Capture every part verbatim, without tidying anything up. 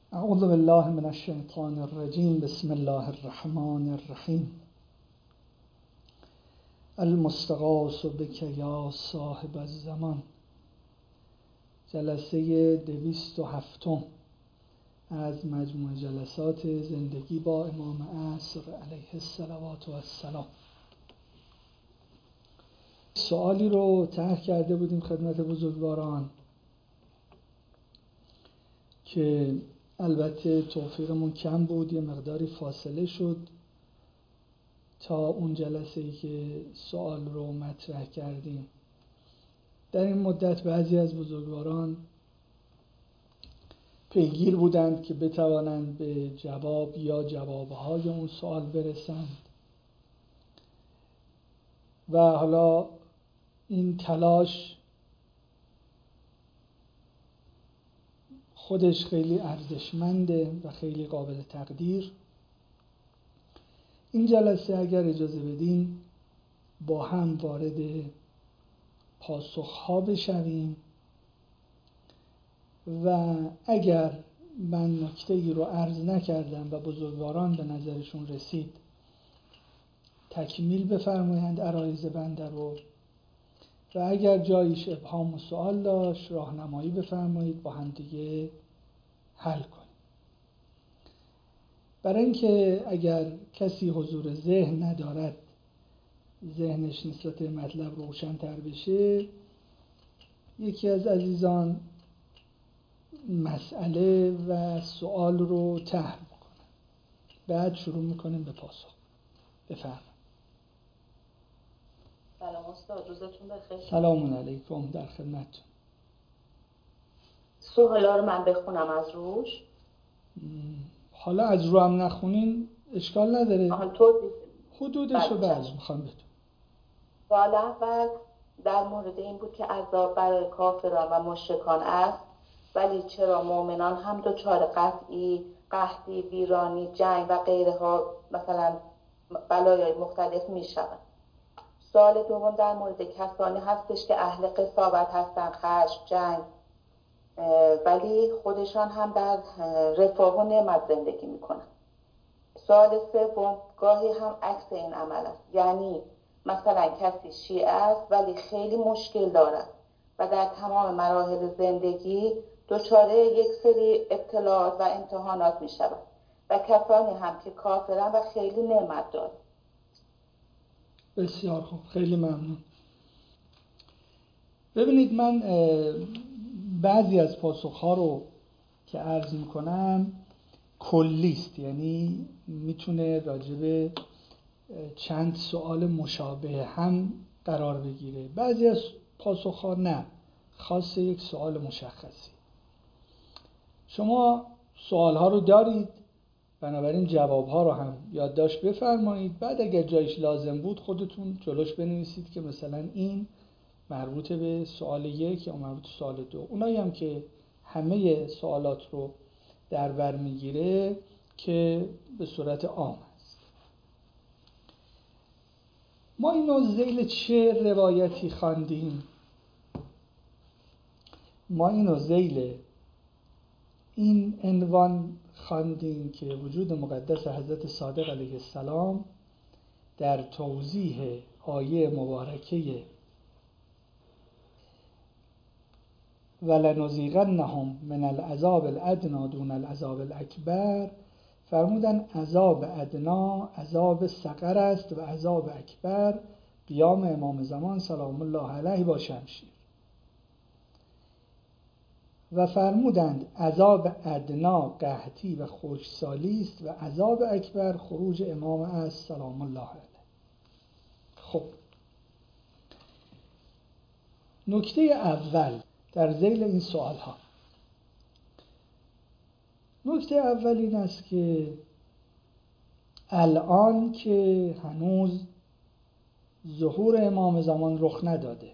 اعوذ بالله من الشیطان الرجیم. بسم الله الرحمن الرحیم. المستغاث بک یا صاحب الزمان. جلسه دویست و هفتم از مجموع جلسات زندگی با امام عصر علیه الصلوات و السلام. سوالی رو طرح کرده بودیم خدمت بزرگواران که البته توفیقمون کم بود، یه مقداری فاصله شد تا اون جلسه‌ای که سوال رو مطرح کردیم. در این مدت بعضی از بزرگواران پیگیر بودند که بتوانند به جواب یا جوابهای اون سوال برسند و حالا این تلاش خودش خیلی ارزشمنده و خیلی قابل تقدیر. این جلسه اگر اجازه بدین با هم وارد پاسخ‌ها بشویم و اگر من نکته‌ای رو عرض نکردم و بزرگواران به نظرشون رسید تکمیل بفرمایند عرایض بنده رو، و اگر جایش ابهام و سوال داشت راهنمایی بفرمایید با هم دیگه حل کنیم. برای اینکه اگر کسی حضور ذهن ندارد ذهنش نسبت به مطلب روشن‌تر بشه، یکی از عزیزان مسئله و سوال رو طرح میکنه، بعد شروع میکنیم به پاسخ. بفرمایید. سلام استاد، روزتون بخیر. سلام علیکم، در خدمتتون. سوالا رو من بخونم از روش؟ حالا از رو هم نخونین اشکال نداره. آها توضیح حدودش رو بعض میخوام بدون. سوال اول در مورد این بود که عذاب برای کافران و مشرکان است، ولی چرا مؤمنان هم دچار قطعی، قحطی، ویرانی، جنگ و غیرها مثلا بلایای مختلف میشوند؟ سوال دوم در مورد کسانی هستش که اهل قساوت هستن، خشم، جنگ، ولی خودشان هم در رفاه و نعمت زندگی میکنن. سوال سوم گاهی هم عکس این عمل است، یعنی مثلا کسی شیعه است ولی خیلی مشکل دارد و در تمام مراحل زندگی دچار یک سری ابتلاعات و امتحانات میشود، و کسانی هم که کافرن و خیلی نعمت دارند. بسیار خوب، خیلی ممنون. ببینید، من بعضی از پاسخ‌ها رو که عرض می‌کنم کلیست، یعنی میتونه راجب چند سوال مشابه هم قرار بگیره. بعضی از پاسخ‌ها نه، خاص یک سوال مشخصی. شما سوال‌ها رو دارید، بنابراین جواب‌ها رو هم یادداشت بفرمایید. بعد اگر جایش لازم بود خودتون جلوش بنویسید که مثلا این مربوط به سوال یک یا مربوط به سوال دو. اونایی هم که همه سوالات رو در بر میگیره که به صورت عام است. ما اینو ذیل چه روایتی خواندیم؟ ما اینو ذیل این عنوان خواندیم که وجود مقدس حضرت صادق علیه السلام در توضیح آیه مبارکه وَلَنُذِيقَنَّهُم مِّنَ الْعَذَابِ الْأَدْنَىٰ دُونَ الْعَذَابِ الْأَکْبَرِ. فرمودن عذاب ادنا عذاب سقر است و عذاب اکبر قیام امام زمان سلام الله علیه با شمشیر. و فرمودند عذاب ادنا قحطی و خشکسالی است و عذاب اکبر خروج امام است سلام الله علیه. خب، نکته اول در ذیل این سوال ها، نکته اول این است که الان که هنوز ظهور امام زمان رخ نداده،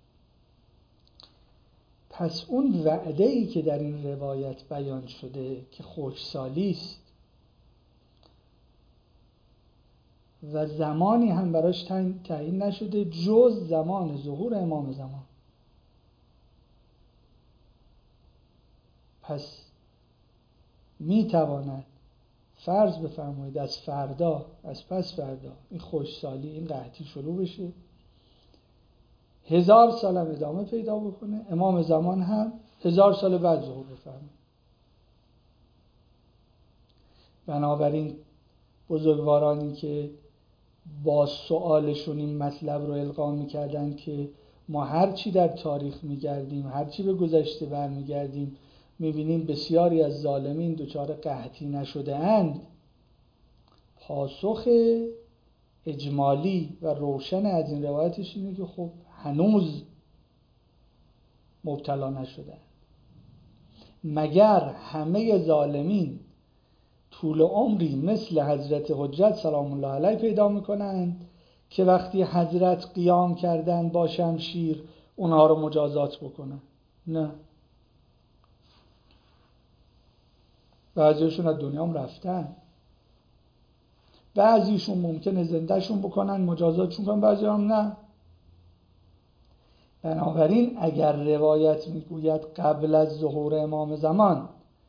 پس اون وعده‌ای که در این روایت بیان شده که خشکسالی است و زمانی هم براش تعیین نشده جز زمان ظهور امام زمان، پس میتواند فرض بفرمایید از فردا، از پس فردا این خوشسالی، این قحطی شروع بشه، هزار سال هم ادامه پیدا بکنه، امام زمان هم هزار سال بعد ظهور بفرمایید. بنابراین بزرگوارانی که با سؤالشون این مطلب رو القا میکردن که ما هر چی در تاریخ میگردیم، هر چی به گذشته برمیگردیم میبینیم بسیاری از ظالمین دچار قحطی نشده اند، پاسخ اجمالی و روشن از این روایتش اینه که خب هنوز مبتلا نشده اند. مگر همه ظالمین طول عمری مثل حضرت حجت سلام الله علیه پیدا میکنند که وقتی حضرت قیام کردن با شمشیر اونها رو مجازات بکنن؟ نه، بعضیشون از دنیا هم رفتن، بعضیشون ممکنه زندهشون بکنن مجازاتشون کنن، بعضی هم نه. بنابراین اگر روایت میگوید قبل از ظهور امام زمان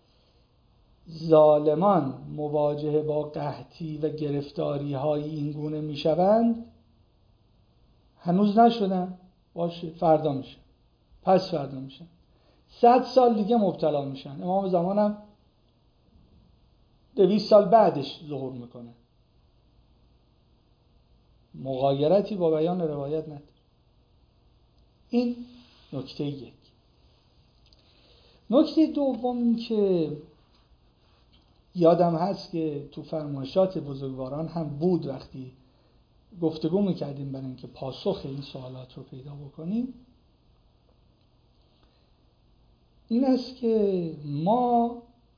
ظالمان مواجه با قحطی و گرفتاری های این گونه می شوند، هنوز نشدن، باشه فردا میشن، پس فردا میشن، صد سال دیگه مبتلا میشن، امام زمان هم دویست سال بعدش ظهور میکنه. مغایرتی با بیان روایت نداره. این نکته یک. نکته دوم این که یادم هست که تو فرمایشات بزرگواران هم بود وقتی گفتگو میکردیم برای اینکه پاسخ این سوالات رو پیدا بکنیم، این است که ما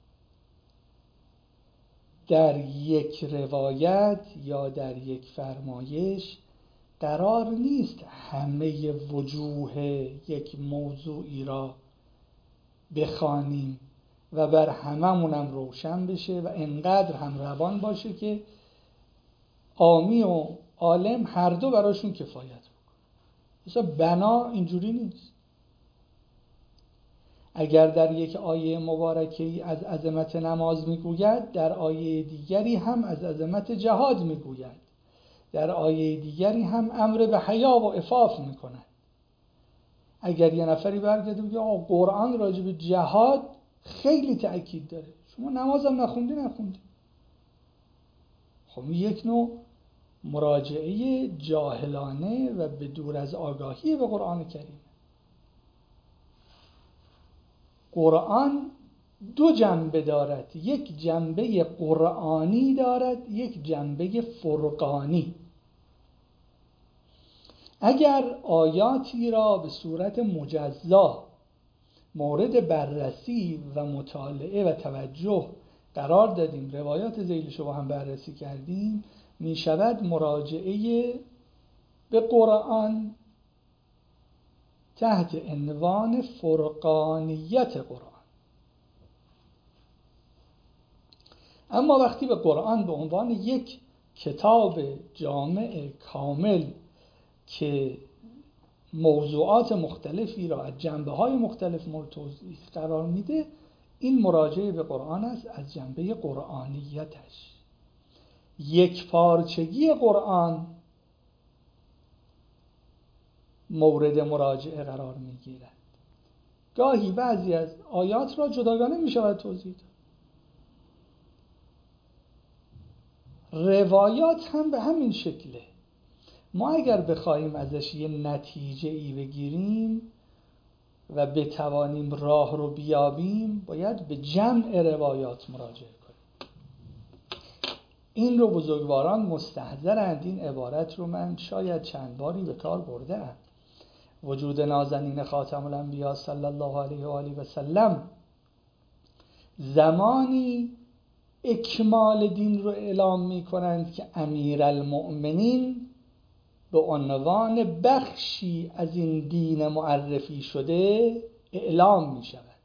در یک روایت یا در یک فرمایش قرار نیست همه وجوه یک موضوعی را بخوانیم و بر هممونم روشن بشه و انقدر هم روان باشه که عامی و عالم هر دو براشون کفایت بکنه. مثلا بنا اینجوری نیست. اگر در یک آیه مبارکه‌ای از عظمت نماز میگوید، در آیه دیگری هم از عظمت جهاد میگوید، در آیه دیگری هم امر به حیا و عفاف میکند. اگر یه نفری برگرده بگه آقا قرآن راجع به جهاد خیلی تأکید داره، شما نمازم نخوندی نخوندی، خب یک نوع مراجعه جاهلانه و به دور از آگاهی به قرآن کریم. قرآن دو جنبه دارد، یک جنبه قرآنی دارد، یک جنبه فرقانی. اگر آیاتی را به صورت مجزا مورد بررسی و مطالعه و توجه قرار دادیم، روایات ذیلش رو با هم بررسی کردیم، می شود مراجعه به قرآن تحت عنوان فرقانیت قرآن. اما وقتی به قرآن به عنوان یک کتاب جامع کامل که موضوعات مختلفی را از جنبه‌های مختلف مورد توضیح قرار میده، این مراجعه به قرآن است از جنبه قرآنیتش. یک پارچگی قرآن مورد مراجعه قرار میگیرد. گاهی بعضی از آیات را جداگانه میشود توضیح داد. روایات هم به همین شکله. ما اگر بخوایم ازش یه نتیجه ای بگیریم و بتوانیم راه رو بیابیم، باید به جمع روایات مراجعه کنیم. این رو بزرگواران مستحضرند. این عبارت رو من شاید چند باری به کار برده‌ام. وجود نازنین خاتم الانبیا صلی الله علیه و آله و سلم زمانی اکمال دین رو اعلام می کنند که امیرالمؤمنین به عنوان بخشی از این دین معرفی شده اعلام می شود.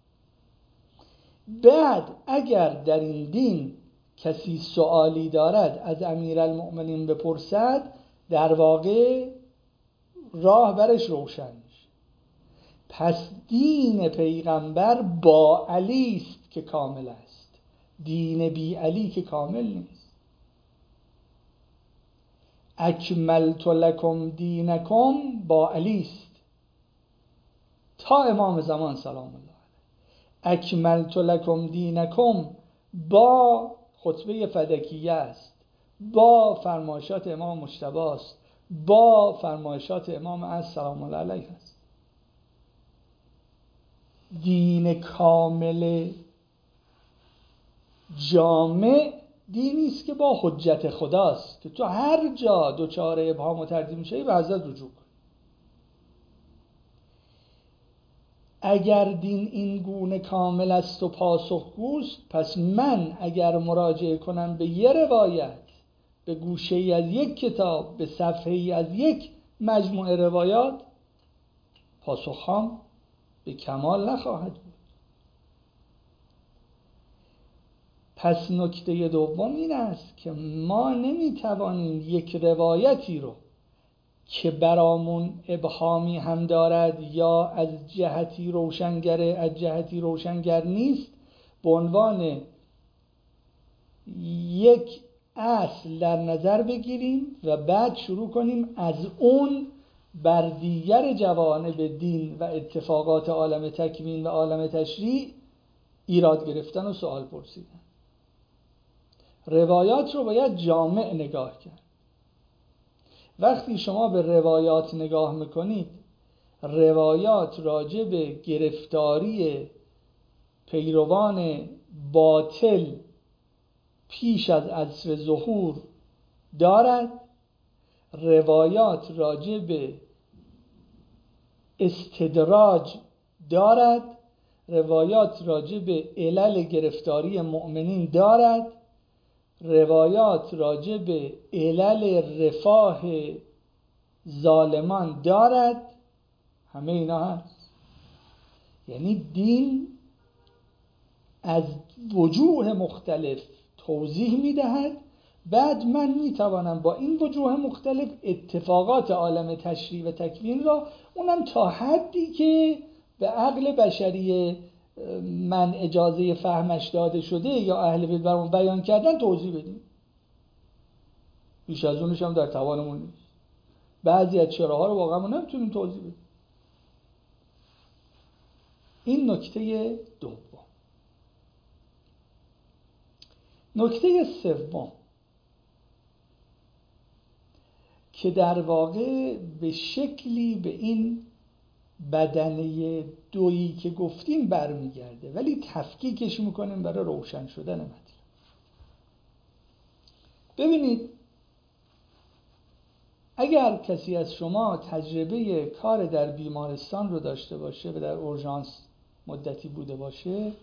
بعد اگر در این دین کسی سوالی دارد از امیرالمؤمنین بپرسد، در واقع راه برش روشن میشه. پس دین پیغمبر با علی است که کامل است. دین بی علی که کامل نیست. اکملت لکم دینکم با علی است تا امام زمان سلام الله علیه. اکملت لکم دینکم با خطبه فدکیه است، با فرمایشات امام مجتبی است، با فرمایشات امام عصر سلام الله علیه است. دین کامل جامع دینی است که با حجت خداست که تو هر جا دچار ابهام و تردید میشی به حضرت رجوع کن. اگر دین این گونه کامل است و پاسخگوست، پس من اگر مراجعه کنم به یه روایت، به گوشه ای از یک کتاب، به صفحه ای از یک مجموعه روایات، پاسخام به کمال نخواهد بود. پس نکته دوم این است که ما نمیتوانیم یک روایتی رو که برامون ابهامی هم دارد یا از جهتی روشنگره از جهتی روشنگر نیست به عنوان یک اصل در نظر بگیریم و بعد شروع کنیم از اون بر دیگر جوانب دین و اتفاقات عالم تکوین و عالم تشریع ایراد گرفتن و سوال پرسیدن. روایات رو باید جامع نگاه کرد. وقتی شما به روایات نگاه میکنید، روایات راجع به گرفتاری پیروان باطل پیش از عصر ظهور دارد، روایات راجع به استدراج دارد، روایات راجع به علل گرفتاری مؤمنین دارد، روایات راجع به علل رفاه ظالمان دارد. همه اینا هست. یعنی دین از وجوه مختلف توضیح میدهد، بعد من میتوانم با این وجوه مختلف اتفاقات عالم تشریع و تکوین را، اونم تا حدی که به عقل بشری من اجازه فهمش داده شده یا اهل بیت برامون بیان کردن، توضیح بدیم. بیش از اونش هم در توانمون نیست. بعضی از چراها رو واقعا ما نمیتونیم توضیح بدیم. این نکته دوم. نکته سوم که در واقع به شکلی به این بدنه دویی که گفتیم برمیگرده، ولی تفکیکش میکنیم برای روشن شدن مطلب. ببینید، اگر کسی از شما تجربه کار در بیمارستان رو داشته باشه و در اورژانس مدتی بوده باشه،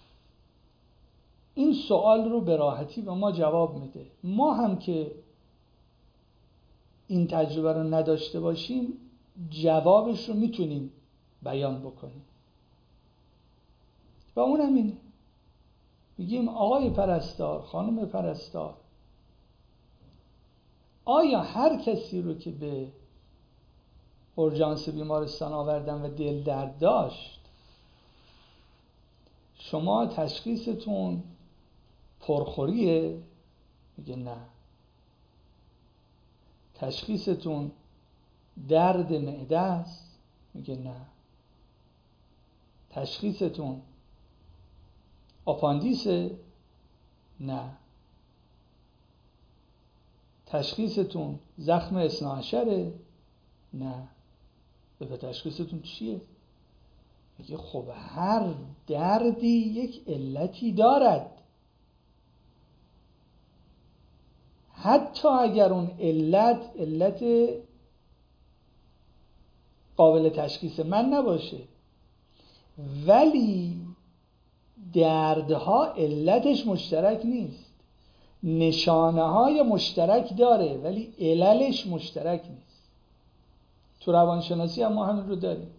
این سوال رو به راحتی به ما جواب میده. ما هم که این تجربه رو نداشته باشیم، جوابش رو میتونیم بیان بکنیم. و اون هم اینه، میگیم آقای پرستار، خانم پرستار، آیا هر کسی رو که به اورژانس بیمارستان آوردن و دل درد داشت، شما تشخیصتون پرخوریه؟ میگه نه. تشخیصتون درد معده است؟ میگه نه. تشخیصتون آپاندیسه؟ نه. تشخیصتون زخم اثناعشره؟ نه. به تشخیصتون چیه؟ میگه خب هر دردی یک علتی دارد، حتی اگر اون علت علت قابل تشخیص من نباشه، ولی دردها علتش مشترک نیست. نشانه های مشترک داره ولی عللش مشترک نیست. تو روانشناسی هم ما همین رو داریم.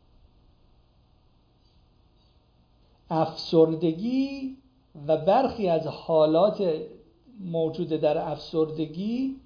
افسردگی و برخی از حالات موجود در افسردگی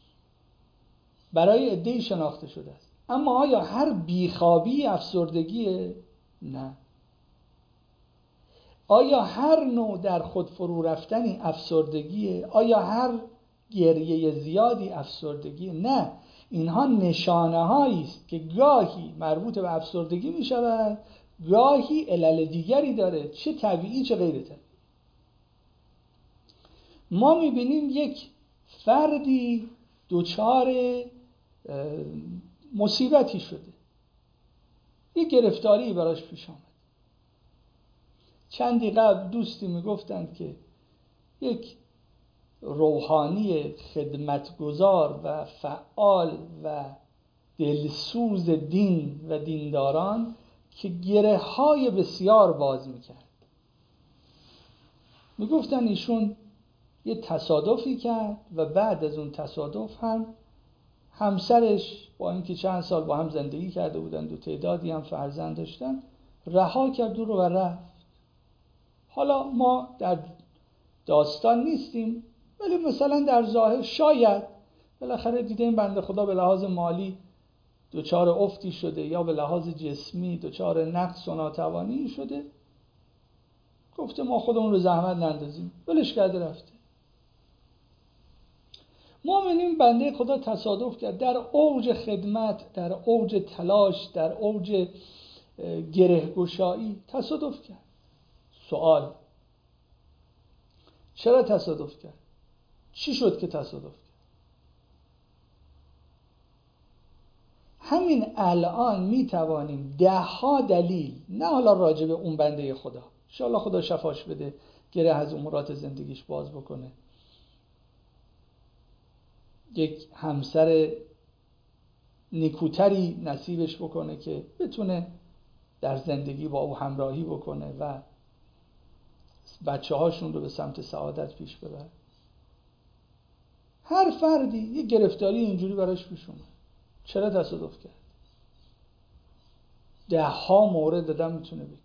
برای عده‌ای شناخته شده است، اما آیا هر بیخوابی افسردگیه؟ نه. آیا هر نوع در خود فرو رفتنی افسردگیه؟ آیا هر گریه زیادی افسردگیه؟ نه، اینها نشانه هایی است که گاهی مربوط به افسردگی می شود، گاهی علل دیگری داره، چه طبیعی چه غیر طبیعی. ما می بینیم یک فردی دچار مصیبتی شده، یک گرفتاری براش پیش آمد. چندی قبل دوستی میگفتند که یک روحانی خدمتگزار و فعال و دلسوز دین و دینداران که گره های بسیار باز میکرد، میگفتن ایشون یه تصادفی کرد و بعد از اون تصادف هم همسرش با اینکه چند سال با هم زندگی کرده بودند و تعدادی هم فرزند داشتن، رها کرد رو و رفت. حالا ما در داستان نیستیم، ولی مثلا در ظاهر شاید بالاخره دیده این بنده خدا به لحاظ مالی دچار افتی شده یا به لحاظ جسمی دچار نقص و ناتوانی شده، گفته ما خودمون رو زحمت نندازیم، ولش کرده رفته. مؤمنین بنده خدا تصادف کرد در اوج خدمت، در اوج تلاش، در اوج گرهگشایی تصادف کرد. سوال: چرا تصادف کرد؟ چی شد که تصادف کرد؟ همین الان می توانیم ده ها دلیل، نه حالا راجع به اون بنده خدا، انشاءالله خدا شفاش بده، گره از امورات زندگیش باز بکنه، یک همسر نیکوتری نصیبش بکنه که بتونه در زندگی با او همراهی بکنه و بچه هاشون رو به سمت سعادت پیش ببره. هر فردی یک گرفتاری اینجوری براش پیش اومد، چرا تصادف کرد؟ ده ها مورد دادم میتونه بگه.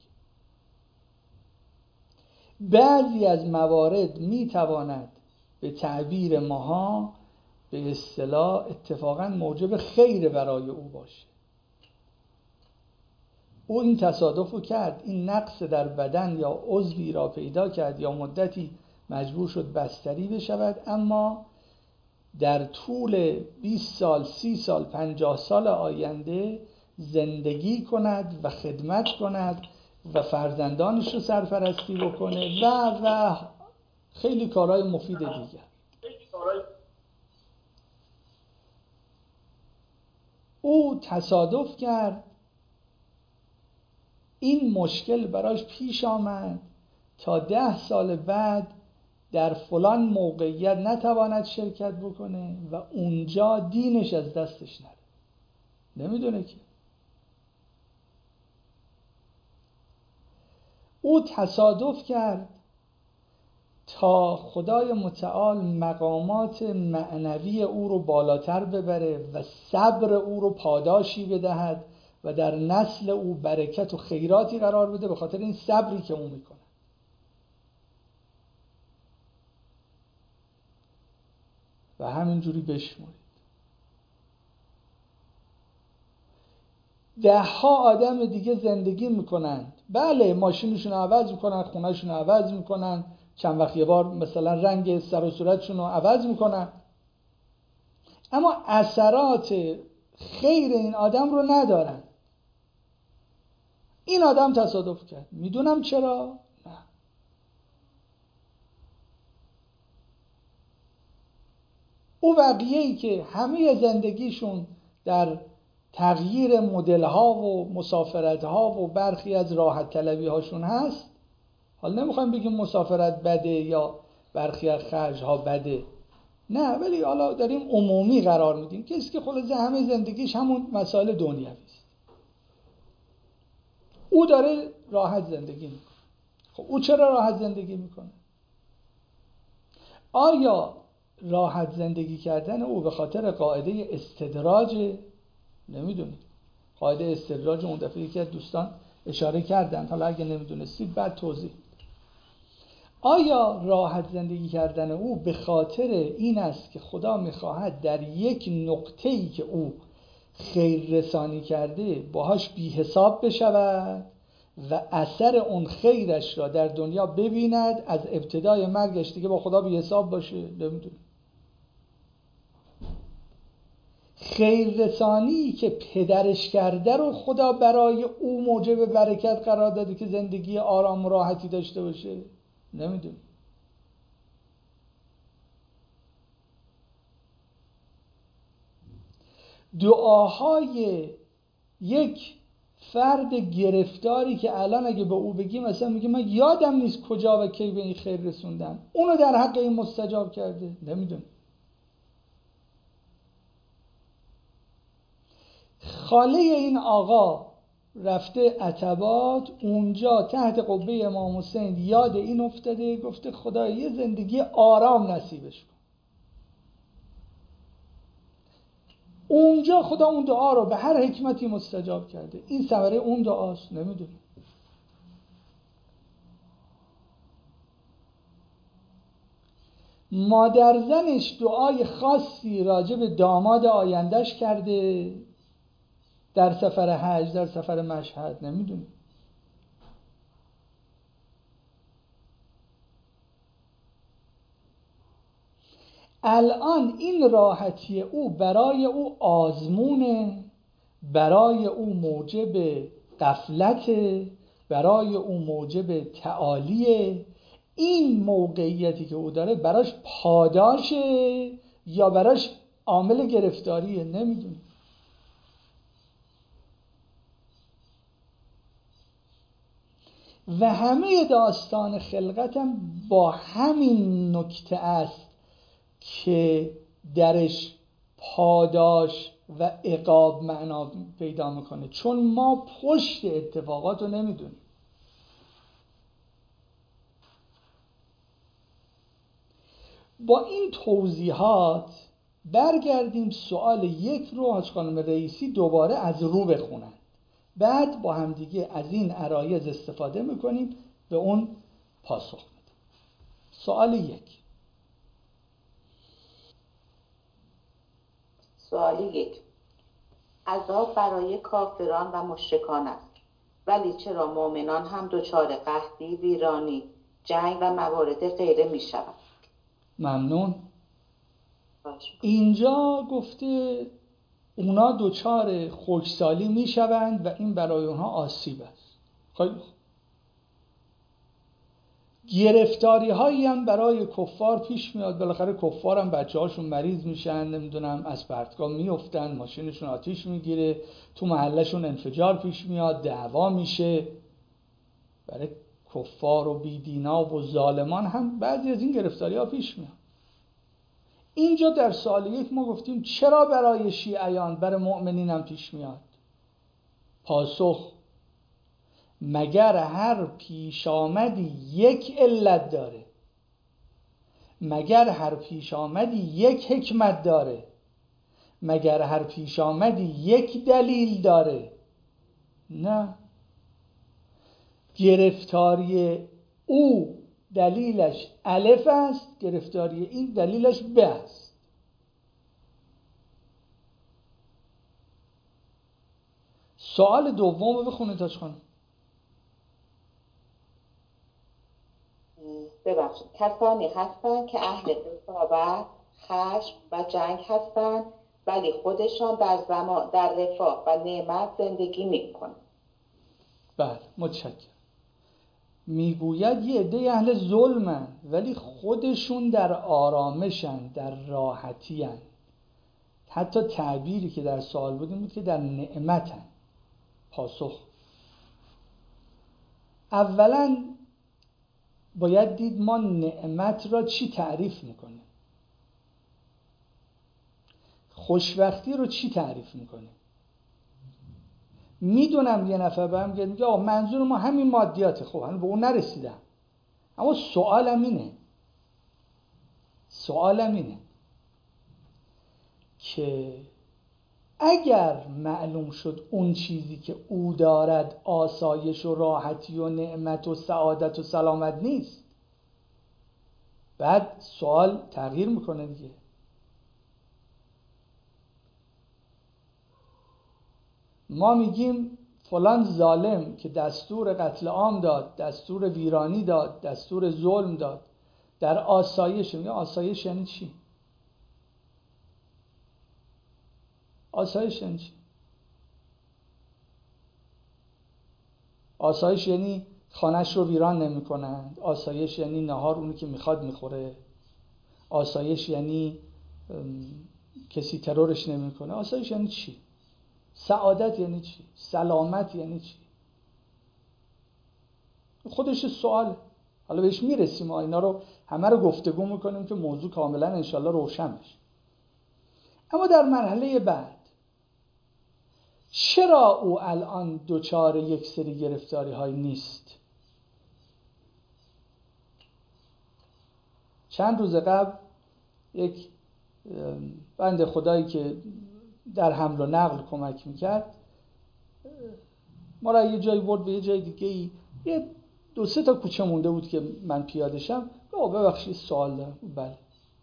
بعضی از موارد میتواند به تعبیر ماها به اصطلاح اتفاقا موجب خیر برای او باشه. او این تصادف رو کرد، این نقص در بدن یا عضوی را پیدا کرد یا مدتی مجبور شد بستری بشود، اما در طول بیست سال، سی سال، پنجاه سال آینده زندگی کند و خدمت کند و فرزندانش رو سرپرستی بکنه و و خیلی کارهای مفید دیگر. او تصادف کرد، این مشکل براش پیش آمد تا ده سال بعد در فلان موقعیت نتواند شرکت بکنه و اونجا دینش از دستش نره. نمیدونه که او تصادف کرد تا خدای متعال مقامات معنوی او رو بالاتر ببره و صبر او رو پاداشی بدهد و در نسل او برکت و خیراتی قرار بده به خاطر این صبری که او میکنه. و همینجوری بشمارید ده ها آدم دیگه زندگی میکنند، بله ماشینشون رو عوض میکنن، خونهشون رو عوض میکنن، چند وقت یه بار مثلا رنگ سر و صورتشون رو عوض میکنن، اما اثرات خیر این آدم رو ندارن. این آدم تصادف کرد، میدونم چرا؟ نه. او بقیه‌ای که همه زندگیشون در تغییر مدل ها و مسافرت ها و برخی از راحت طلبی هاشون هست، حالا نمیخوایم بگیم مسافرت بده یا برخی از خرج ها بده، نه، ولی حالا داریم عمومی قرار میدیم. کسی که خلاصه همه زندگیش همون مسائل دنیوی است، او داره راحت زندگی میکنه. خب او چرا راحت زندگی میکنه؟ آیا راحت زندگی کردن او به خاطر قاعده استدراج؟ نمیدونید. قاعده استدراج اون دفعه یکی از دوستان اشاره کردن، حالا اگه نمیدونستید بعد توضیح. آیا راحت زندگی کردن او به خاطر این است که خدا میخواهد در یک نقطه‌ای که او خیر رسانی کرده باهاش بی حساب بشود و اثر اون خیرش را در دنیا ببیند، از ابتدای مرگش دیگه با خدا بی حساب باشه. نمیدونم. خیررسانی که پدرش کرده رو خدا برای او موجب برکت قرار داده که زندگی آرام و راحتی داشته باشه. نمیدونم. دعاهای یک فرد گرفتاری که الان اگه به او بگیم مثلا میگه من یادم نیست کجا و کی به این خیر رسوندم، اونو در حق این مستجاب کرده. نمیدونم. خاله این آقا رفته عتبات، اونجا تحت قبه امام حسین یاد این افتاده، گفته خدای یه زندگی آرام نصیبش کن. اونجا خدا اون دعا رو به هر حکمتی مستجاب کرده. این ثمره اون دعاست. نمیدونم. مادر زنش دعای خاصی راجع به داماد آیندهش کرده در سفر حج، در سفر مشهد. نمیدونم. الان این راحتی او برای او آزمونه، برای او موجب غفلت، برای او موجب تعالیه. این موقعیتی که او داره براش پاداشه یا براش عامل گرفتاریه. نمیدونم. و همه داستان خلقتم با همین نکته است که درش پاداش و عقاب معنا پیدا میکنه، چون ما پشت اتفاقات رو نمیدونیم. با این توضیحات برگردیم سوال یک رو حاج خانم رئیسی دوباره از رو بخونن، بعد با همدیگه از این عرایض استفاده میکنیم به اون پاسخ میدیم. سوال یک. سوال یک: عذاب برای کافران و مشرکان است، ولی چرا مؤمنان هم دچار قحطی، ویرانی، جنگ و موارد غیره می شود؟ ممنون. اینجا گفته اونا دچار خشکسالی می شوند و این برای اونها آسیب است. خیلی گرفتاری هایی هم برای کفار پیش میاد. بالاخره کفار هم بچه هاشون مریض میشن، نمیدونم از پرتگاه میافتن، ماشینشون آتیش میگیره، تو محلشون انفجار پیش میاد، دعوا میشه. برای کفار و بیدینا و ظالمان هم بعضی از این گرفتاری ها پیش میاد. اینجا در سوال یک ما گفتیم چرا برای شیعیان برای مؤمنین هم پیش میاد؟ پاسخ: مگر هر پیش آمدی یک علت داره، مگر هر پیش آمدی یک حکمت داره، مگر هر پیش آمدی یک دلیل داره؟ نه. گرفتاری او دلیلش الف است، گرفتاری این دلیلش ب است. سوال دوم رو بخونید تاج خانم. ببخشید. کسانی هستند که اهل رقابت، خشم و جنگ هستند، ولی خودشان در زمان در رفاه و نعمت زندگی میکنند. بله، متشکرم. میگوید یه عده اهل ظلمن ولی خودشون در آرامشن، در راحتین. حتی تعبیری که در سوال بود این بود که در نعمتن. پاسخ: اولا باید دید ما نعمت را چی تعریف میکنیم، خوشبختی رو چی تعریف میکنیم. میدونم یه نفر به هم میگه آقا منظور ما همین مادیاته. خب هنوز به اون نرسیدم، اما سوالم اینه سوالم اینه که اگر معلوم شد اون چیزی که او دارد آسایش و راحتی و نعمت و سعادت و سلامت نیست، بعد سوال تغییر میکنه دیگه. ما میگیم فلان ظالم که دستور قتل عام داد، دستور ویرانی داد، دستور ظلم داد، در آسایش. میگه آسایش یعنی چی؟ آسایش یعنی چی؟ آسایش یعنی خانه‌اش رو ویران نمی کنند. آسایش یعنی نهار اونی که میخواد میخوره. آسایش یعنی کسی ترورش نمی کنه. آسایش یعنی چی؟ سعادت یعنی چی؟ سلامت یعنی چی؟ خودش سواله. حالا بهش میرسیم، ما اینا رو همه رو گفتگو میکنیم که موضوع کاملا انشالله روشن بشه. اما در مرحله بعد چرا او الان دوچار یک سری گرفتاری های نیست؟ چند روز قبل یک بنده خدایی که در حمل و نقل کمک میکرد ما را یه جایی برد به یه جای دیگه ای، یه دو سه تا کوچه مونده بود که من پیاده شم. گفت ببخشید سوال دارم. بله.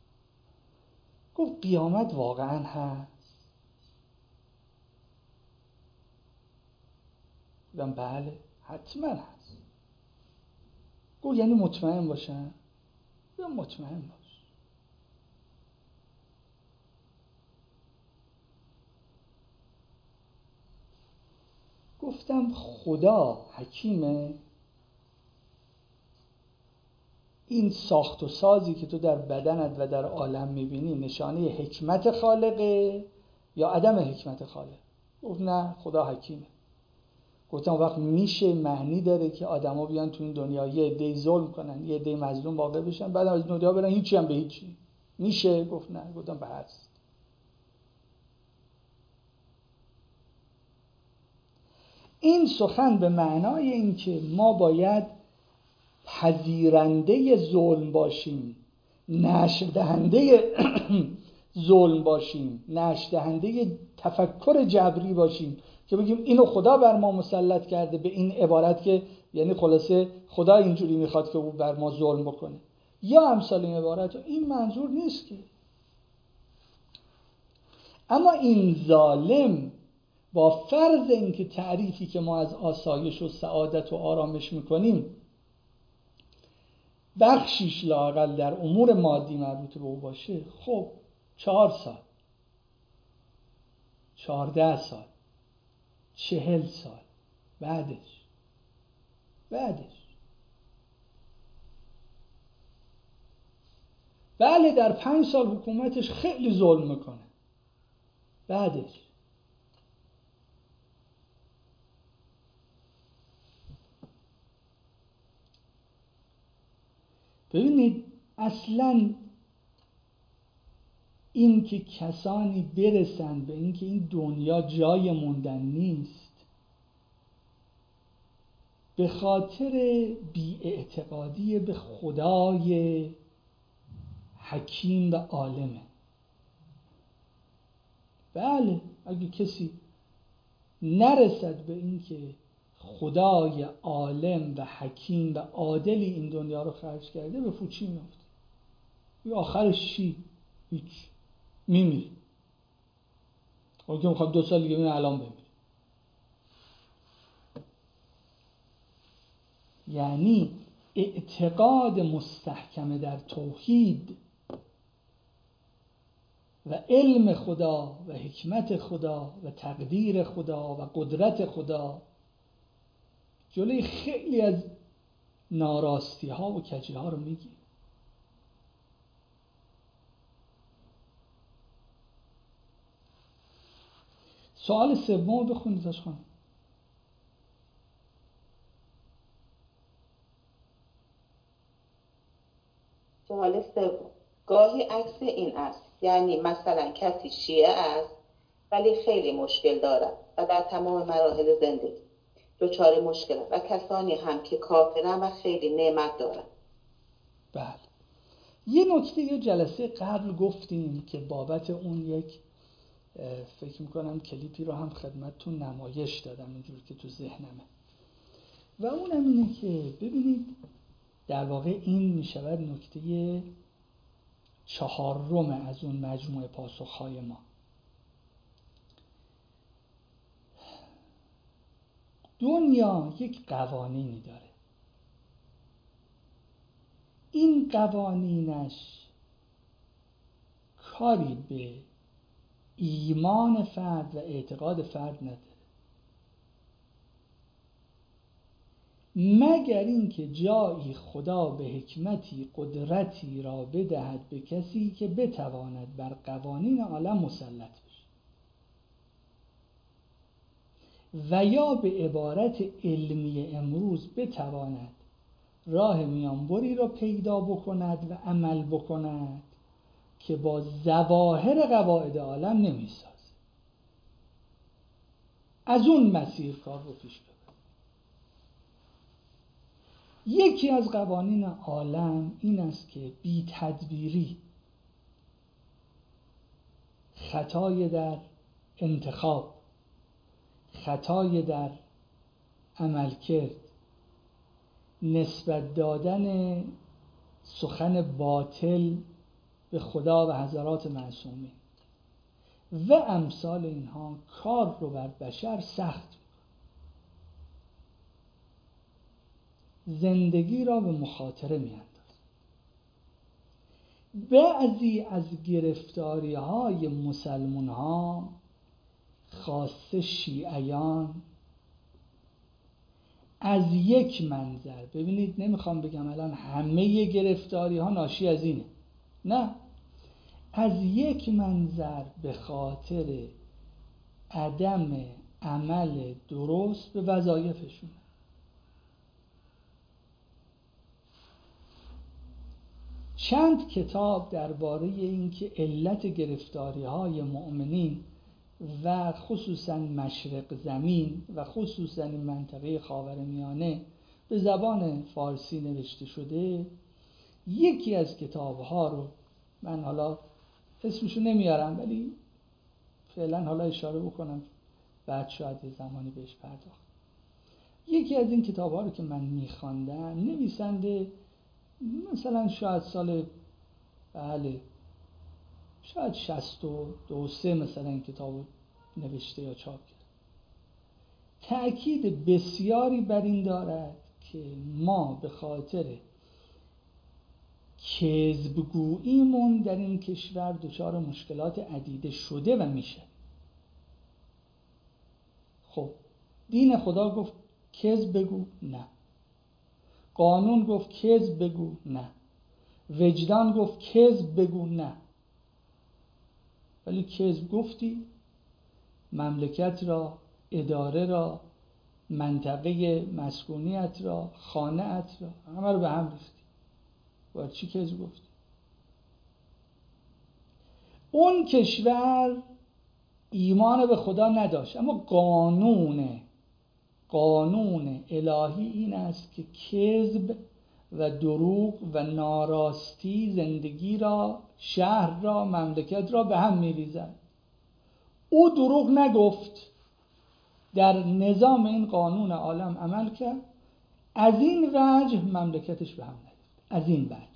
گفت قیامت واقعا هست؟ گفتم بله حتما هست. گفت یعنی مطمئن باشم؟ گفتم مطمئن باش. گفتم خدا حکیمه؟ این ساخت و سازی که تو در بدنت و در عالم میبینی نشانه حکمت خالقه یا عدم حکمت خالق؟ گفت نه خدا حکیمه. گفتم وقت میشه معنی داره که آدما بیان تو این دنیا یه عده‌ای ظلم کنن، یه عده‌ای مظلوم واقع بشن، بعد از دنیا برن هیچی هم به هیچی؟ میشه؟ گفت نه. گفتم هست. این سخن به معنای این که ما باید پذیرنده ظلم باشیم، نشر دهنده ظلم باشیم، نشر دهنده تفکر جبری باشیم که بگیم اینو خدا بر ما مسلط کرده، به این عبارت که یعنی خلاصه خدا اینجوری میخواد که او بر ما ظلم بکنه، یا امثال این عبارت. این منظور نیست که. اما این ظالم با فرض اینکه تعریفی که ما از آسایش و سعادت و آرامش میکنیم بخشیش لااقل در امور مادی مربوط به او باشه، خب چهار سال، چهارده سال، چهل سال بعدش بعدش بله در پنج سال حکومتش خیلی ظلم میکنه، بعدش ببینید اصلا این که کسانی برسن به این که این دنیا جای موندن نیست به خاطر بی‌اعتقادی به خدای حکیم و عالمه. بله اگه کسی نرسد به این که خدای عالم و حکیم و عادلی این دنیا رو خرج کرده به فوچی میفته. این آخرش چی؟ هیچ، میمیری. اون که میخواد دو سال دیگه میره الان بمیری. یعنی اعتقاد مستحکم در توحید و علم خدا و حکمت خدا و تقدیر خدا و قدرت خدا جلوی خیلی از ناراستی ها و کجی ها رو میگی. سوال سوم بخونید اشخان. سوال سوم، گاهی عکس این است، یعنی مثلا کسی شیعه است ولی خیلی مشکل دارد و در تمام مراحل زندگی دچار مشکل است و کسانی هم که کافرن و خیلی نعمت دارن. بله یه نکته یه جلسه قبل گفتیم که بابت اون یک فکر میکنم کلیپی رو هم خدمتتون نمایش دادم اینجور که تو ذهنمه و اونم اینه که ببینید در واقع این میشود نکته چهارم از اون مجموعه پاسخهای ما. دنیا یک قوانینی داره. این قوانینش کاری به ایمان فرد و اعتقاد فرد نداره، مگر اینکه جایی خدا به حکمتی قدرتی را بدهد به کسی که بتواند بر قوانین عالم مسلط بشه و یا به عبارت علمی امروز بتواند راه میانبری را پیدا بکند و عمل بکند که با ظواهر قواعد عالم نمیسازه. از اون مسیر کار رو پیش ببره. یکی از قوانین عالم این است که بی تدبیری، خطای در انتخاب، خطای در عملکرد، نسبت دادن سخن باطل به خدا و حضرات معصومین و امثال اینها کار رو بر بشر سخت می‌کنه، زندگی را به مخاطره می‌اندازه. بعضی از گرفتاری های مسلمان ها، خاصه شیعیان، از یک منظر، ببینید نمیخوام بگم الان همه گرفتاری ها ناشی از اینه، نه، از یک منظر به خاطر عدم عمل درست به وظایفشون. چند کتاب درباره اینکه علت گرفتاری های مؤمنین و خصوصا مشرق زمین و خصوصا این منطقه خاورمیانه به زبان فارسی نوشته شده. یکی از کتاب ها رو من حالا اسمشو نمیارم ولی فعلا حالا اشاره بکنم، بعد شاید یه زمانی بهش پرداخت. یکی از این کتاب ها رو که من میخواندم، نویسنده مثلا شاید سال بله شاید شصت و دو سه مثلا این کتاب نوشته یا چاپ کرد، تأکید بسیاری بر این دارد که ما به خاطر کذبگوییمون در این کشور دچار مشکلات عدیده شده و میشه. خب دین خدا گفت کذب بگو؟ نه. قانون گفت کذب بگو؟ نه. وجدان گفت کذب بگو؟ نه. ولی کذب گفتی، مملکت را، اداره را، منطقه مسکونیت را، خانه‌ات را، همه رو به هم ریختی. باید چی کذب گفتی؟ اون کشور ایمان به خدا نداشت، اما قانون قانون الهی این است که کذب و دروغ و ناراستی زندگی را، شهر را، مملکت را به هم می‌ریزد. او دروغ نگفت، در نظام این قانون عالم عمل کرد، از این وجه مملکتش به هم نریخت. از این وجه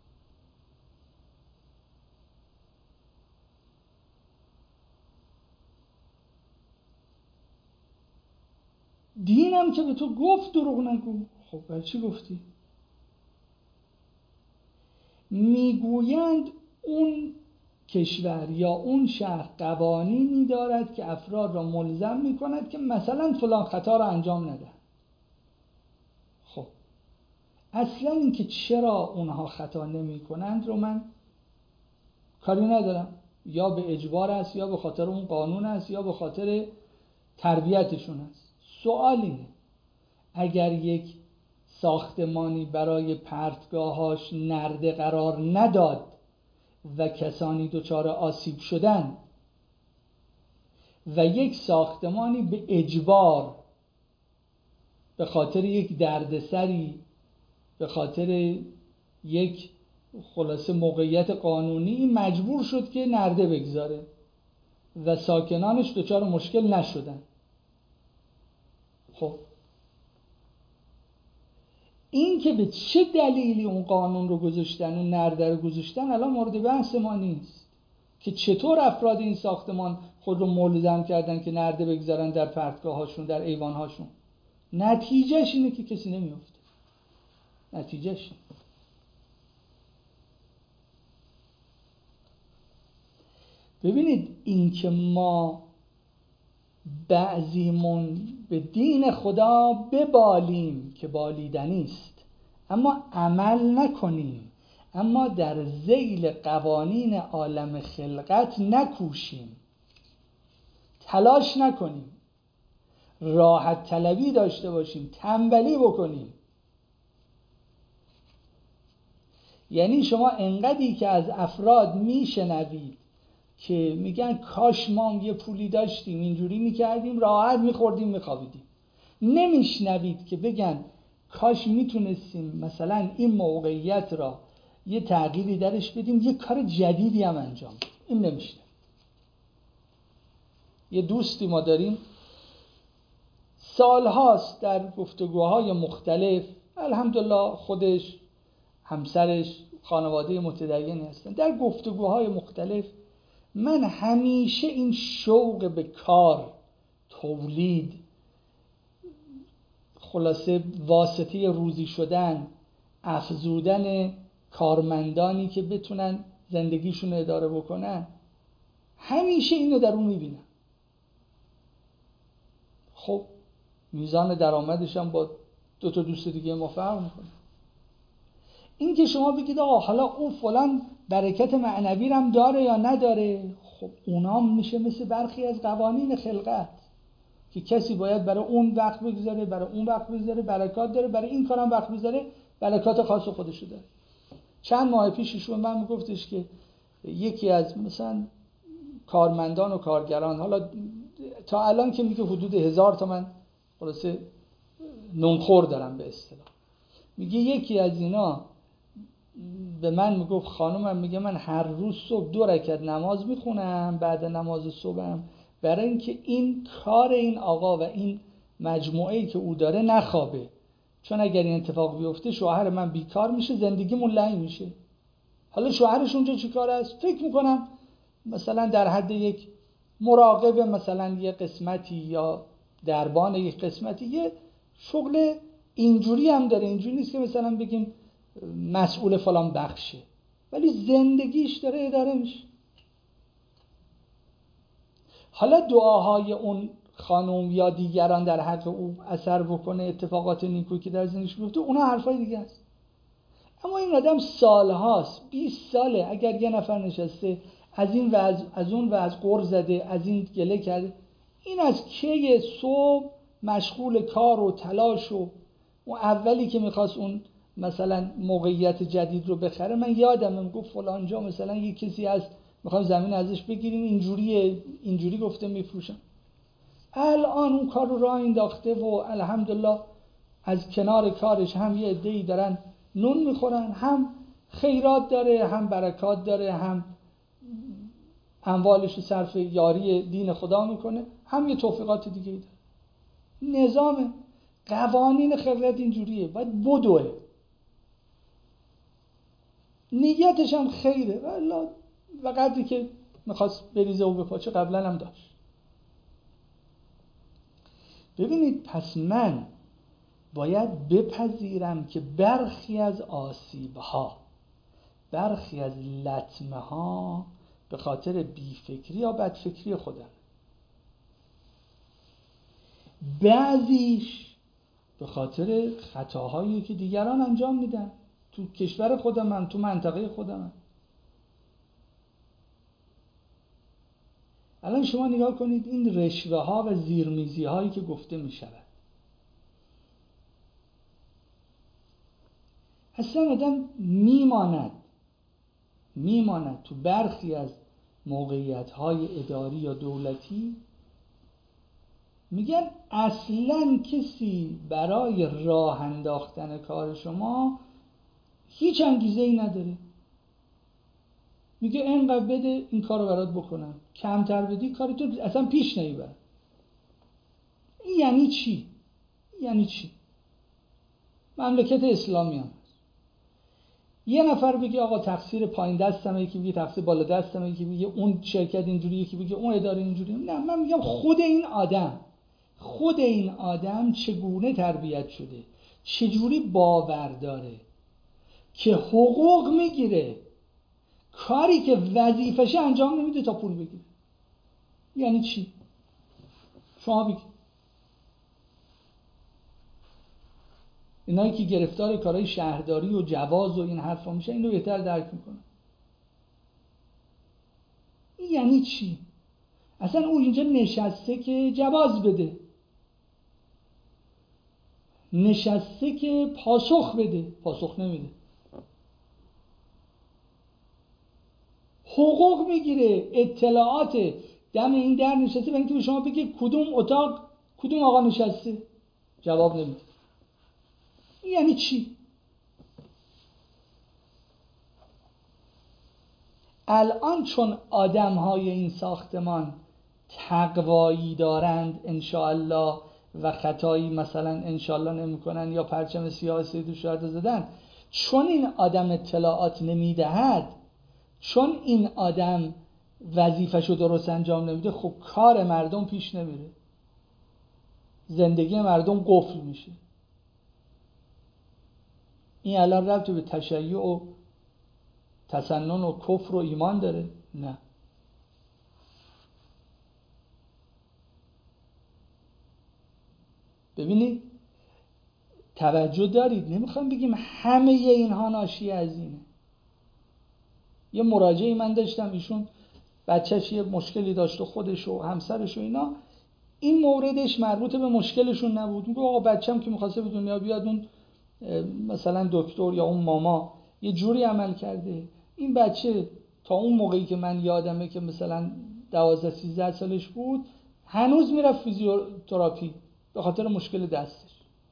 دینم که به تو گفت دروغ نگو، خب برای چی گفتی؟ میگویند اون کشور یا اون شهر قوانینی دارد که افراد را ملزم میکند که مثلا فلان خطا را انجام ندهند. خب اصلا اینکه چرا اونها خطا نمی کنند رو من کاری ندارم، یا به اجبار است، یا به خاطر اون قانون است، یا به خاطر تربیتشون است. سوال اینه اگر یک ساختمانی برای پرتگاهاش نرده قرار نداد و کسانی دچار آسیب شدن و یک ساختمانی به اجبار به خاطر یک دردسری، به خاطر یک خلاصه موقعیت قانونی مجبور شد که نرده بگذاره و ساکنانش دچار مشکل نشدن، خب این که به چه دلیلی اون قانون رو گذاشتن، اون نرده رو گذاشتن، الان مورد بحث ما نیست که چطور افراد این ساختمان خود رو ملزم کردن که نرده بگذارن در پرتگاهاشون، در ایوانهاشون. نتیجهش اینه که کسی نمیفته. نتیجهش ببینید، این که ما بعضیمون به دین خدا ببالیم که بالیدنی است، اما عمل نکنیم، اما در ذیل قوانین عالم خلقت نکوشیم، تلاش نکنیم، راحت طلبی داشته باشیم، تنبلی بکنیم. یعنی شما انقدری که از افراد میشنوید که میگن کاش ما یه پولی داشتیم اینجوری میکردیم، راحت میخوردیم میخوابیدیم، نمیشنوید که بگن کاش میتونستیم مثلا این موقعیت را یه تغییری درش بدیم، یه کار جدیدی هم انجام بدیم. این نمیشنوید. یه دوستی ما داریم سالهاست در گفتگوهای مختلف، الحمدلله خودش، همسرش، خانواده متدینی هستن، در گفتگوهای مختلف من همیشه این شوق به کار، تولید، خلاصه واسطه روزی شدن، افزودن کارمندانی که بتونن زندگیشون اداره بکنن، همیشه اینو در اون میبینم. خب میزان درآمدش هم با دو تا دوست دیگه ما فرق میکنه. این که شما بگید آقا حالا اون فلان برکت معنوی هم داره یا نداره، خب اونام میشه مثل برخی از قوانین خلقت که کسی باید برای اون وقت بگذاره، برای اون وقت بگذاره، برکات داره، برای این کارم وقت بذاره، برکات خاص خودشو داره. چند ماه پیش ایشون من میگفتش که یکی از مثلا کارمندان و کارگران، حالا تا الان که میگه حدود هزار تومن خلاصه نونخور دارم به اصطلاح، میگه یکی از اینا به من میگفت خانومم، میگه من هر روز صبح دو رکعت نماز میخونم بعد نماز صبحم، برای اینکه این کار این آقا و این مجموعه‌ای که او داره نخوابه، چون اگر این اتفاق بیفته شوهر من بیکار میشه، زندگیمون لنگ میشه. حالا شوهرش اونجا چی کار است؟ فکر میکنم مثلا در حد یک مراقب مثلا یه قسمتی یا دربان یک قسمتی، یه شغل اینجوری هم داره. اینجوری نیست که مثلا بگیم مسئول فلان بخشه، ولی زندگیش داره اداره میشه. حالا دعاهای اون خانم یا دیگران در حق او اثر بکنه، اتفاقات نیکویی که در زندگیش بیفته، اونا حرفای دیگه است. اما این آدم سالهاست، بیست ساله، اگر یه نفر نشسته از این و از, از اون و از قر زده، از این گله کرده، این از کی صبح مشغول کار و تلاش و اون اولی که میخواست اون مثلا موقعیت جدید رو بخره، من یادمه میگفت فلان جا مثلا یه کسی از میخوام زمین ازش بگیریم، اینجوریه، اینجوری گفته میفروشم. الان اون کار رو راه انداخته و الحمدلله از کنار کارش هم یه عده‌ای دارن نون میخورن، هم خیرات داره، هم برکات داره، هم اموالش رو صرف یاری دین خدا میکنه، هم یه توفیقات دیگه داره. نظام قوانین خلقت اینجوریه، باید بدوه، نیتش هم خیره والله، و قدری که میخواست بریزه و بپاچه قبلا هم داشت. ببینید، پس من باید بپذیرم که برخی از آسیب‌ها، برخی از لطمه‌ها به خاطر بیفکری یا بدفکری خودم، بعضیش به خاطر خطاهایی که دیگران انجام میدن تو کشور خودم، تو منطقه خودم. الان شما نگاه کنید این رشوه ها و زیرمیزی هایی که گفته می شود، اصلا آدم میماند میماند تو برخی از موقعیت های اداری یا دولتی، میگن اصلا کسی برای راه انداختن کار شما هیچ انگیزه ای نداره. میگه اینقدر بده این کارو برات بکنم، کمتر بدی کار تو اصلا پیش نمیبره. این یعنی چی؟ یعنی چی؟ مملکت اسلامی هم هست. یه نفر بگه آقا تقصیر پایین دستمه، یکی بگه تقصیر بالا دستمه، یکی بگه اون شرکت اینجوری، یکی بگه اون اداره اینجوری. نه، من میگم خود این آدم، خود این آدم چگونه تربیت شده، چجوری باور داره که حقوق میگیره، کاری که وظیفشه انجام نمیده تا پول بگیره. یعنی چی؟ شما بگید. اینایی که گرفتار کارهای شهرداری و جواز و این حرفا میشه اینو بهتر درک میکنه. این یعنی چی؟ اصلا او اینجا نشسته که جواز بده، نشسته که پاسخ بده، پاسخ نمیده. حقوق میگیره، اطلاعات دم این در نشسته برای اینکه به شما بگه کدوم اتاق کدوم آقا نشسته، جواب نمیده. این یعنی چی؟ الان چون آدم‌های این ساختمان تقوایی دارند انشاءالله و خطایی مثلا انشاءالله نمی‌کنن یا پرچم سیاه سید شهدا زدن، چون این آدم اطلاعات نمیدهد، چون این آدم وظیفه‌شو درست انجام نمیده، خب کار مردم پیش نمیره، زندگی مردم قفل میشه. این الان ربطی به تشیع و تسنن و کفر و ایمان داره؟ نه. ببینید توجه دارید، نمیخوام بگیم همه اینها ناشی از اینه. یه مراجعی من داشتم، ایشون بچهش یه مشکلی داشت و خودش و همسرش و اینا، این موردش مربوط به مشکلشون نبود. میگه آقا بچه‌م که می‌خواسته به دنیا بیاد، اون مثلا دکتر یا اون ماما یه جوری عمل کرده، این بچه تا اون موقعی که من یادمه که مثلا دوازده سیزده سالش بود هنوز میرفت فیزیوتراپی به خاطر مشکل دستش.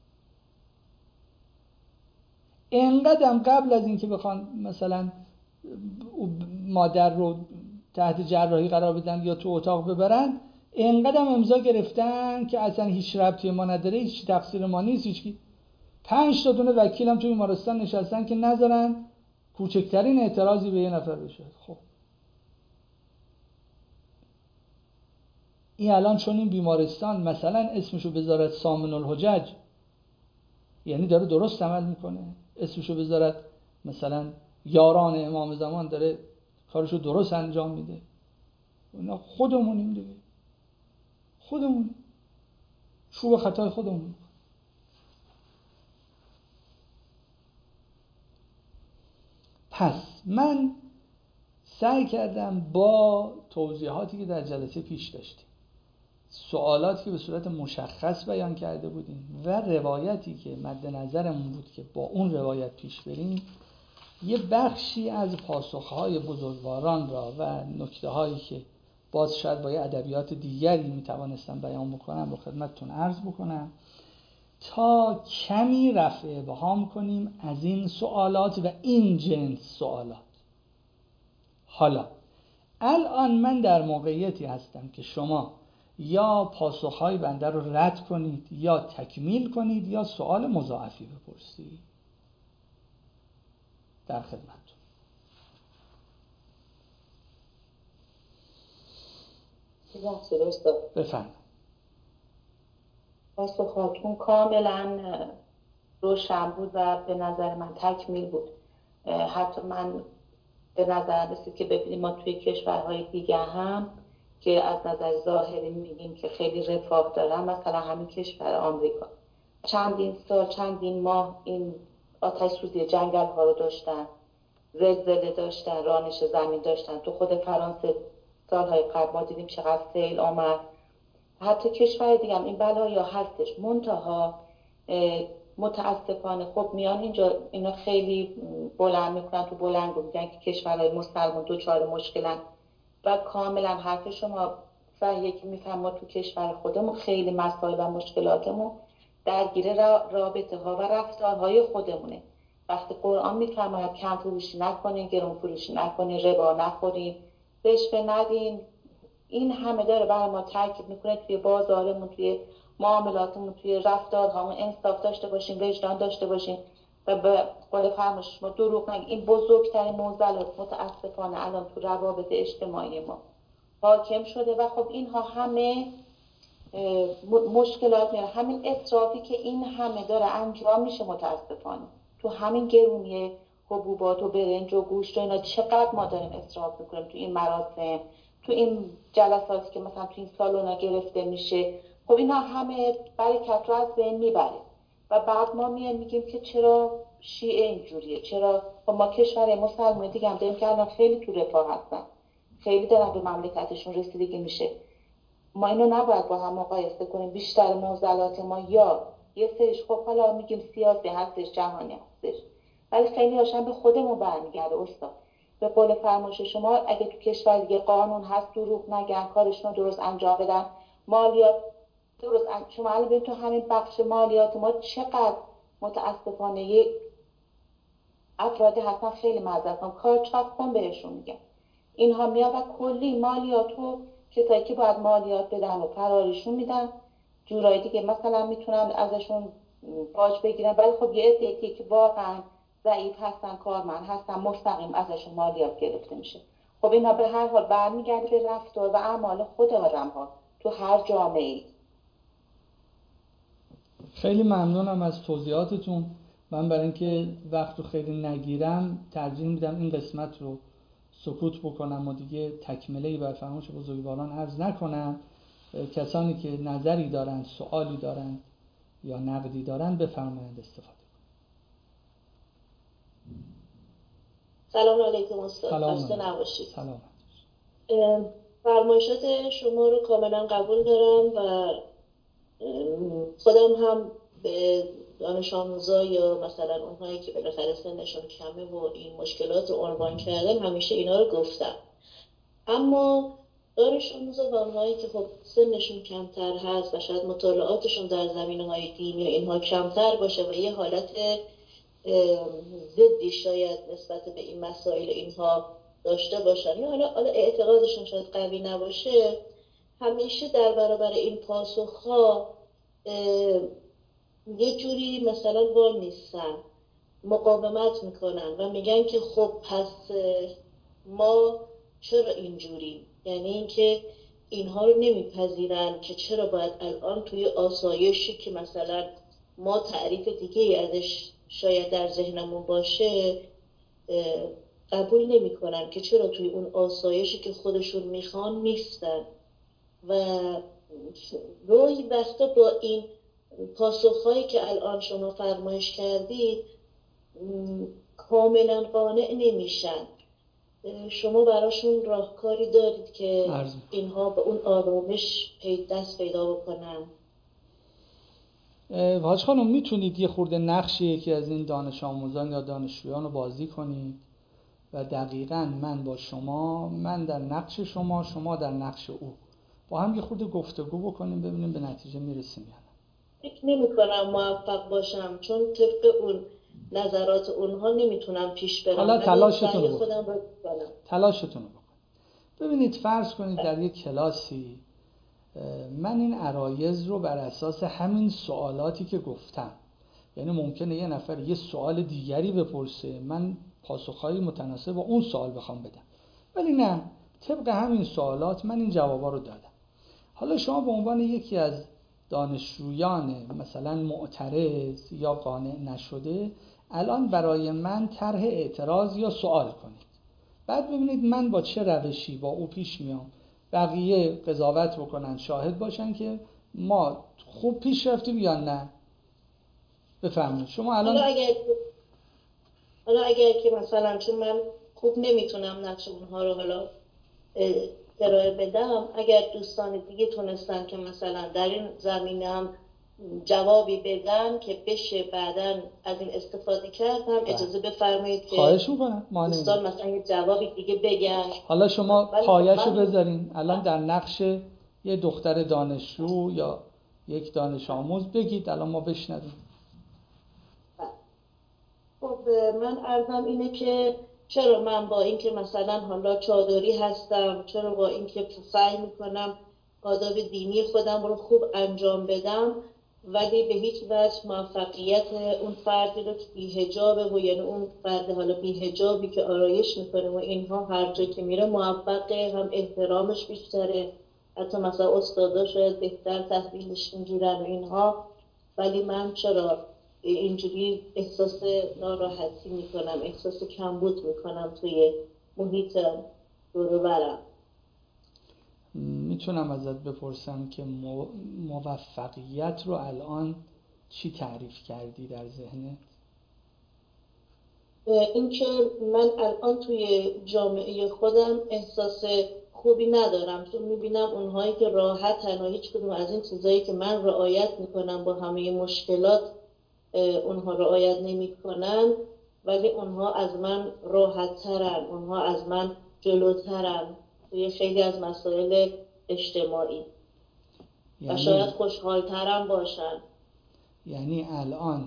اینقدرم قبل از اینکه بخوان مثلا مادر رو تحت جراحی قرار بدن یا تو اتاق ببرن، اینقدرم امضا گرفتن که اصلا هیچ ربطی ما نداره، هیچ تقصیر ما نیست، هیچ. پنج تا دونه وکیلم توی بیمارستان نشستن که نذارن کوچکترین اعتراضی به یه نفر بشه. خب این الان چون این بیمارستان مثلا اسمشو بذارد سامن الحجج، یعنی داره درست عمل میکنه، اسمشو بذارد مثلا یاران امام زمان، داره کارشو درست انجام میده. اینا خودمونیم دیگه، خودمون چوب خطای خودمون. پس من سعی کردم با توضیحاتی که در جلسه پیش داشتیم، سوالاتی که به صورت مشخص بیان کرده بودیم و روایتی که مد نظرمون بود که با اون روایت پیش بریم، یه بخشی از پاسخهای بزرگواران را و نکته‌هایی که باز شاید با یه ادبیات دیگری میتوانستم بیان بکنم رو خدمتتون عرض بکنم تا کمی رفع ابهام کنیم از این سوالات و این جنس سوالات. حالا الان من در موقعیتی هستم که شما یا پاسخهای بنده رو رد کنید یا تکمیل کنید یا سوال مضاعفی بپرسید. در خدمتتون. بفرمایید. پاسخاتون کاملا روشن بود و به نظر من تکمیل بود. حتی من به نظر رسید که ببینیم ما توی کشورهای دیگه هم که از نظر ظاهری میگیم که خیلی رفاه دارن، مثلا همین کشور آمریکا چندین سال چندین ماه این آتش سوزی جنگل ها رو داشتن، زلزله داشتن، رانش زمین داشتن. تو خود فرانسه سالهای قبل ما دیدیم چقدر سیل آمد. حتی کشور دیگه هم این بلایا هستش، منتها متاسفانه خب میان اینجا اینا خیلی بلند میکنن تو بلندگو، میگن که کشورهای مسلمان دوچار مشکلن و کاملا حرف شما صحیحه که میفهم ما تو کشور خودمون خیلی مسائل و مشکلاتمون درگیر رابطه ها و رفتارهای خودمونه. وقتی قرآن میفرماید کم فروشی نکنین، گران فروشی نکنین، ربا نخورین، رشوه ندین، این همه داره برای ما تاکید میکنه توی بازارمون، توی معاملاتمون، توی رفتارهامون انصاف داشته باشیم، وجدان داشته باشیم و به قول فرمایش ما دروغ نگیم. این بزرگترین معضلات متاسفانه الان تو روابط اجتماعی ما حاکم شده و خب اینها همه مشکلات میاره. همین اصرافی که این همه داره انجام میشه متاسفانه تو همین گرونی حبوبات و برنج و گوشت و اینا، چقدر ما داریم اصراف میکنیم تو این مراسم، تو این جلساتی که مثلا تو این سالونا گرفته میشه. خب اینا همه برکت رو از بین میبره و بعد ما میایم میگیم که چرا شیعه اینجوریه، چرا خب ما کشور مسلمان دیگه هم داریم که الان خیلی تو رفاه هستن، خیلی دارن به مملکتشون رسیدگی میشه. ما اینو نباید با هم مقایسه کنیم. بیشتر معضلات ما یا یه سریش خب حالا میگیم سیاسی هستش، جهانی هستش، ولی خیلی هاشم به خودمون برمیگرده. استاد به قول فرمایش شما اگه تو کشور دیگه قانون هست، دروغ نگن، کارشون رو درست انجام بدن، مالیات درست ان... شما الان ببین تو همین بخش مالیات ما چقدر متاسفانه یه افرادی هستن خیلی معذرت کار چاپ کن بهشون میگن، اینها میاد و کلی مالیات رو کسایی که باید مالیات بدن و فراریشون میدن، جورایی دیگه مثلا میتونن ازشون باج بگیرن، ولی خب یه عده‌ای که واقعا ضعیف هستن، کارمند هستن، مستقیم ازشون مالیات گرفته میشه. خب اینا به هر حال برمیگرده به رفتار و اعمال خود آدم‌ها تو هر جامعه‌ای. خیلی ممنونم از توضیحاتتون. من برای اینکه وقت رو خیلی نگیرم ترجیح میدم این قسمت رو سکوت بکنم و دیگه تکمله‌ای بر فرمایش بزرگواران عرض نکنم. کسانی که نظری دارن، سوالی دارن یا نقدی دارن بفرمایید استفاده کنید. سلام علیکم استاد، خسته نباشید. سلام. فرمایشات شما رو کاملا قبول دارم و خودم هم به دانش آموزا یا مثلا اونهایی که بالاخره سنشون کمه و این مشکلات رو عنوان کردن همیشه اینا رو گفتم. اما دانش آموزا و اونهایی که خب سنشون کمتر هست و شاید مطالعاتشون در زمینه‌های دینی و اینها کمتر باشه و یه حالت ضدی شاید نسبت به این مسائل اینها داشته باشن یا حالا حالا اعتقادشون شاید قوی نباشه، همیشه در برابر این پاسخ‌ها یه جوری مثلا وای نیستن، مقاومت میکنن و میگن که خب پس ما چرا اینجوری، یعنی اینکه اینها رو نمیپذیرن که چرا باید الان توی آسایشی که مثلا ما تعریف دیگه ازش شاید در ذهنمون باشه قبول نمیکنن که چرا توی اون آسایشی که خودشون میخوان نیستن و روی وقتا با این پاسخهایی که الان شما فرمایش کردید کاملا قانع نمیشن. شما براشون راهکاری دارید که اینها به اون آرامش دست پیدا بکنن؟ حاج خانم میتونید یه خورده نقش یکی از این دانش آموزان یا دانشجویان رو بازی کنید و دقیقاً من با شما، من در نقش شما، شما در نقش او، با هم یه خورده گفتگو بکنیم ببینیم به نتیجه میرسیم یا نه. فکر نمی‌کنم موفق باشم چون طبق اون نظرات اونها نمیتونم پیش برم. حالا تلاشتون رو بکنید. تلاشتون رو بکنید. ببینید فرض کنید در یک کلاسی من این عرایض رو بر اساس همین سوالاتی که گفتم، یعنی ممکنه یه نفر یه سوال دیگری بپرسه من پاسخهای متناسب با اون سوال بخوام بدم، ولی نه طبق همین سوالات من این جوابا رو دادم. حالا شما به عنوان یکی از دانشجویان مثلا معترض یا قانع نشده الان برای من طرح اعتراض یا سوال کنید، بعد ببینید من با چه روشی با او پیش میام، بقیه قضاوت بکنن، شاهد باشن که ما خوب پیش رفتیم یا نه. بفهمید شما الان حالا اگر حالا اگر که مثلا چون من خوب نمیتونم نقش اونها رو حالا ارائه بدم، اگر دوستان دیگه تونستن که مثلا در این زمینه هم جوابی بدن که بشه بعداً از این استفاده کرد هم اجازه بفرمایید که خواهش میکنم دوستان مثلا یه جوابی دیگه بگن. حالا شما پایه‌شو بذارین الان در نقش یه دختر دانشجو یا یک دانش آموز بگید الان ما بشنویم. خب من عرضم اینه که چرا من با اینکه مثلا حالا چادری هستم، چرا با اینکه سعی میکنم آداب دینی خودم رو خوب انجام بدم ولی به هیچ وجه موفقیت اون فردی رو که بی‌حجابه و یعنی اون فرد حالا بی‌حجابی که آرایش میکنه و اینها هر جا که میره موفقه، هم احترامش بیشتره، حتی مثلا استادا شاید بهتر تحلیلش میگیرن و اینها، ولی من چرا اینجوری احساس ناراحتی میکنم، احساس کمبود میکنم توی محیط دور و برم. میتونم ازت بپرسم که موفقیت رو الان چی تعریف کردی در ذهنت؟ این که من الان توی جامعه خودم احساس خوبی ندارم، چون میبینم اونهایی که راحتن و هیچ کدوم از این چیزایی که من رعایت میکنم با همه مشکلات اونها رعایت نمیکنن، ولی اونها از من راحت ترن، اونها از من جلوترن توی خیلی از مسائل اجتماعی یعنی... و شاید خوشحالترم باشن. یعنی الان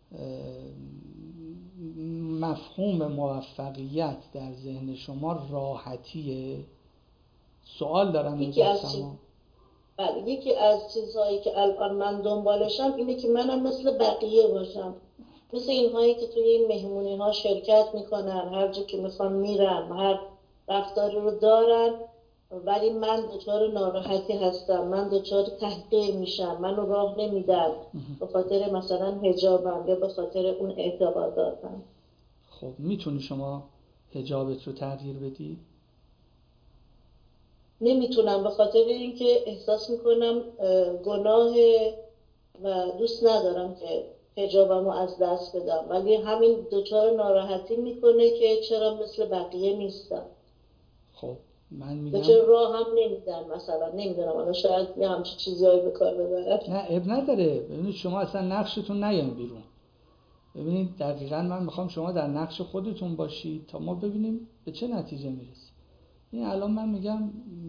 مفهوم موفقیت در ذهن شما راحتیه؟ سوال دارم اینجا سما. بله، یکی از چیزهایی که الان من دنبالشم اینه که منم مثل بقیه باشم، مثل اینهایی که توی این مهمونی ها شرکت میکنن، هر جا که میخوان میرن، هر رفتاری رو دارن، ولی من دچار ناراحتی هستم، من دچار تحقیر میشم، منو راه نمیدن به خاطر مثلا حجابم یا به خاطر اون اعتقاداتم. خب میتونی شما حجابت رو تغییر بدی؟ نمیتونم، به خاطر اینکه احساس میکنم گناه و دوست ندارم که حجابم رو از دست بدم، ولی همین دچار ناراحتی میکنه که چرا مثل بقیه نیستم. خب من میگم چرا راه هم نمیدن مثلا، نمیدونم الان شاید یه همچین چیزایی به کار ببرن. نه اب نداره. ببینید شما اصلا نقشتون نیاین بیرون. ببینید دقیقاً من میخوام شما در نقش خودتون باشید تا ما ببینیم به چه نتیجه میرسید. این الان من میگم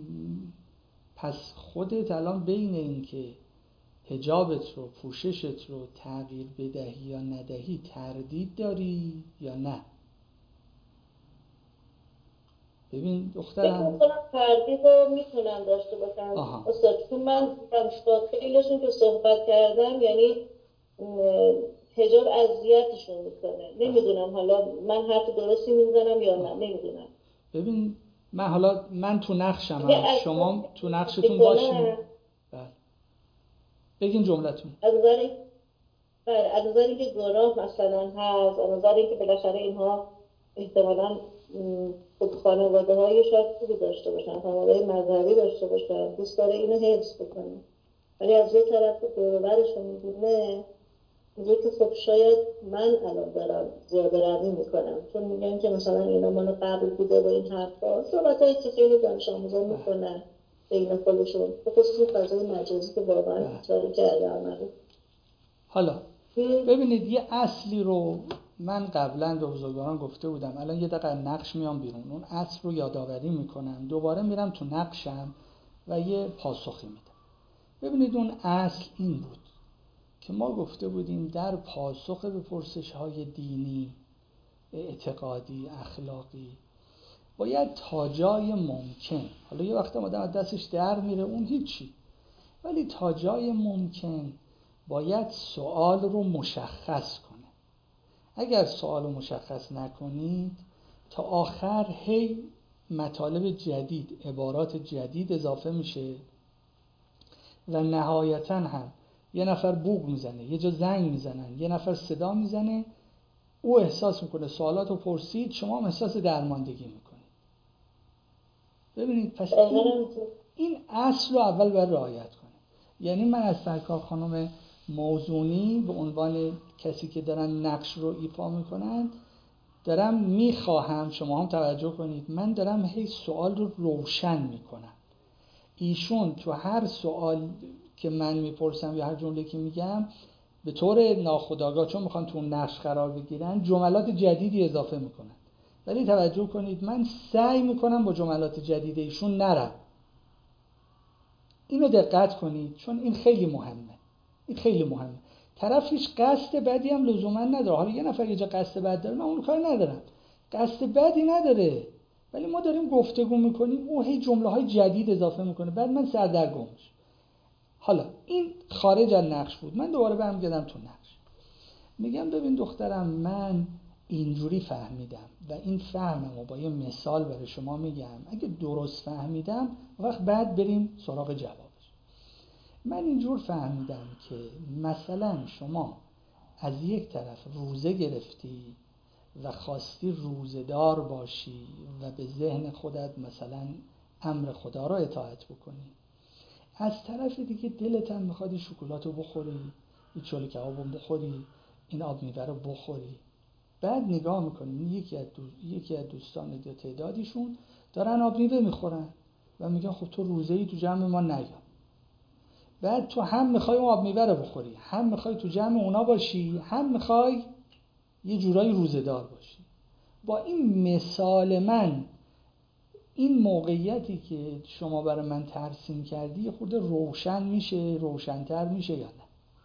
پس خودت الان بین این که حجابت رو، پوششت رو تغییر بدهی یا ندهی تردید داری یا نه؟ ببین دخترم، فکر میکنم تردید رو میتونم داشته باشم استاد، چون من با خیلیشون که صحبت کردم یعنی حجاب اذیتشون میکنه. نمیدونم حالا من حرف درستی میزنم یا نه، نمیدونم. ببین من حالا من تو نقشم، شما تو نقشتون باشین. بله بگین جملتون. از نظر این بله از نظر اینکه گناه مثلا هست، از نظر اینکه بالاخره اینها احتمالاً خود خانواده های شاید خوبی داشته باشن، خانواده های مذهبی داشته باشن، دوست داره اینو حفظ بکنه، ولی از یه طرف دور و برشون میبینه میگه که خب شاید من الان دارم زیاده روی میکنم، چون میگن که مثلا اینا مال قبل بوده با این حرفا، صحبتایی که خیلی دانش آموزا میکنن بین خودشون، به خصوص فضای مجازی که واقعا اشاره کرده عملی. حالا ببینید یه اصلی رو من قبلا به بزرگواران گفته بودم، الان یه دقیقه نقش میام بیرون، اون اصل رو یادآوری میکنم، دوباره میرم تو نقشم و یه پاسخی میدم. ببینید اون اصل این بود که ما گفته بودیم در پاسخ به پرسش‌های دینی، اعتقادی، اخلاقی باید تا جای ممکن، حالا یه وقت آدم از دستش در میره اون هیچی، ولی تا جای ممکن باید سوال رو مشخص کنه. اگر سوال رو مشخص نکنید تا آخر هی مطالب جدید، عبارات جدید اضافه میشه و نهایتاً هم یه نفر بوق میزنه، یه جا زنگ میزنن، یه نفر صدا میزنه، او احساس میکنه سوالات رو پرسید، شما هم احساس درماندگی میکنید. ببینید پس این, این اصل رو اول باید رعایت کنه. یعنی من از سرکار خانم موزونی به عنوان کسی که دارن نقش رو ایفا میکنن دارم میخواهم شما هم توجه کنید، من دارم هی سوال رو روشن میکنم. ایشون تو هر سوال که من میپرسم یا هر جمله که میگم به طور ناخودآگاه چون میخوان تو نقش قرار بگیرن جملات جدیدی اضافه میکنن، ولی توجه کنید من سعی میکنم با جملات جدید ایشون نرم. اینو دقت کنید چون این خیلی مهمه. این خیلی مهمه. طرف هیچ قصد بدی هم لزوما نداره. حالا یه نفر یه جا قصد بد داره، من اون کار ندارم. قصد بدی نداره. ولی ما داریم گفتگو میکنیم، او هی جمله‌های جدید اضافه میکنه، بعد من سردرگم میشم. حالا این خارج از نقش بود. من دوباره برمیگردم تو نقش. میگم ببین دخترم، من اینجوری فهمیدم و این فهمم رو با یه مثال برای شما میگم، اگه درست فهمیدم وقت بعد بریم سراغ جوابش. من اینجور فهمیدم که مثلا شما از یک طرف روزه گرفتی و خواستی روزه‌دار باشی و به ذهن خودت مثلا امر خدا را اطاعت بکنی، از طرف دیگه دلت هم میخواد این شکلات رو بخوری، این چلو کباب رو بخوری، این آب میوه رو بخوری. بعد نگاه میکنی یکی از دو... یکی از دوستان یا تعدادیشون دارن آب میوه میخورن و میگن خب تو روزه‌ای تو جمع ما نیا. بعد تو هم میخوای اون آب میوه رو بخوری، هم میخوای تو جمع اونا باشی، هم میخوای یه جورایی روزه‌دار باشی. با این مثال من این موقعیتی که شما برای من ترسیم کردی یه خورده روشن میشه، روشن‌تر میشه یا نه؟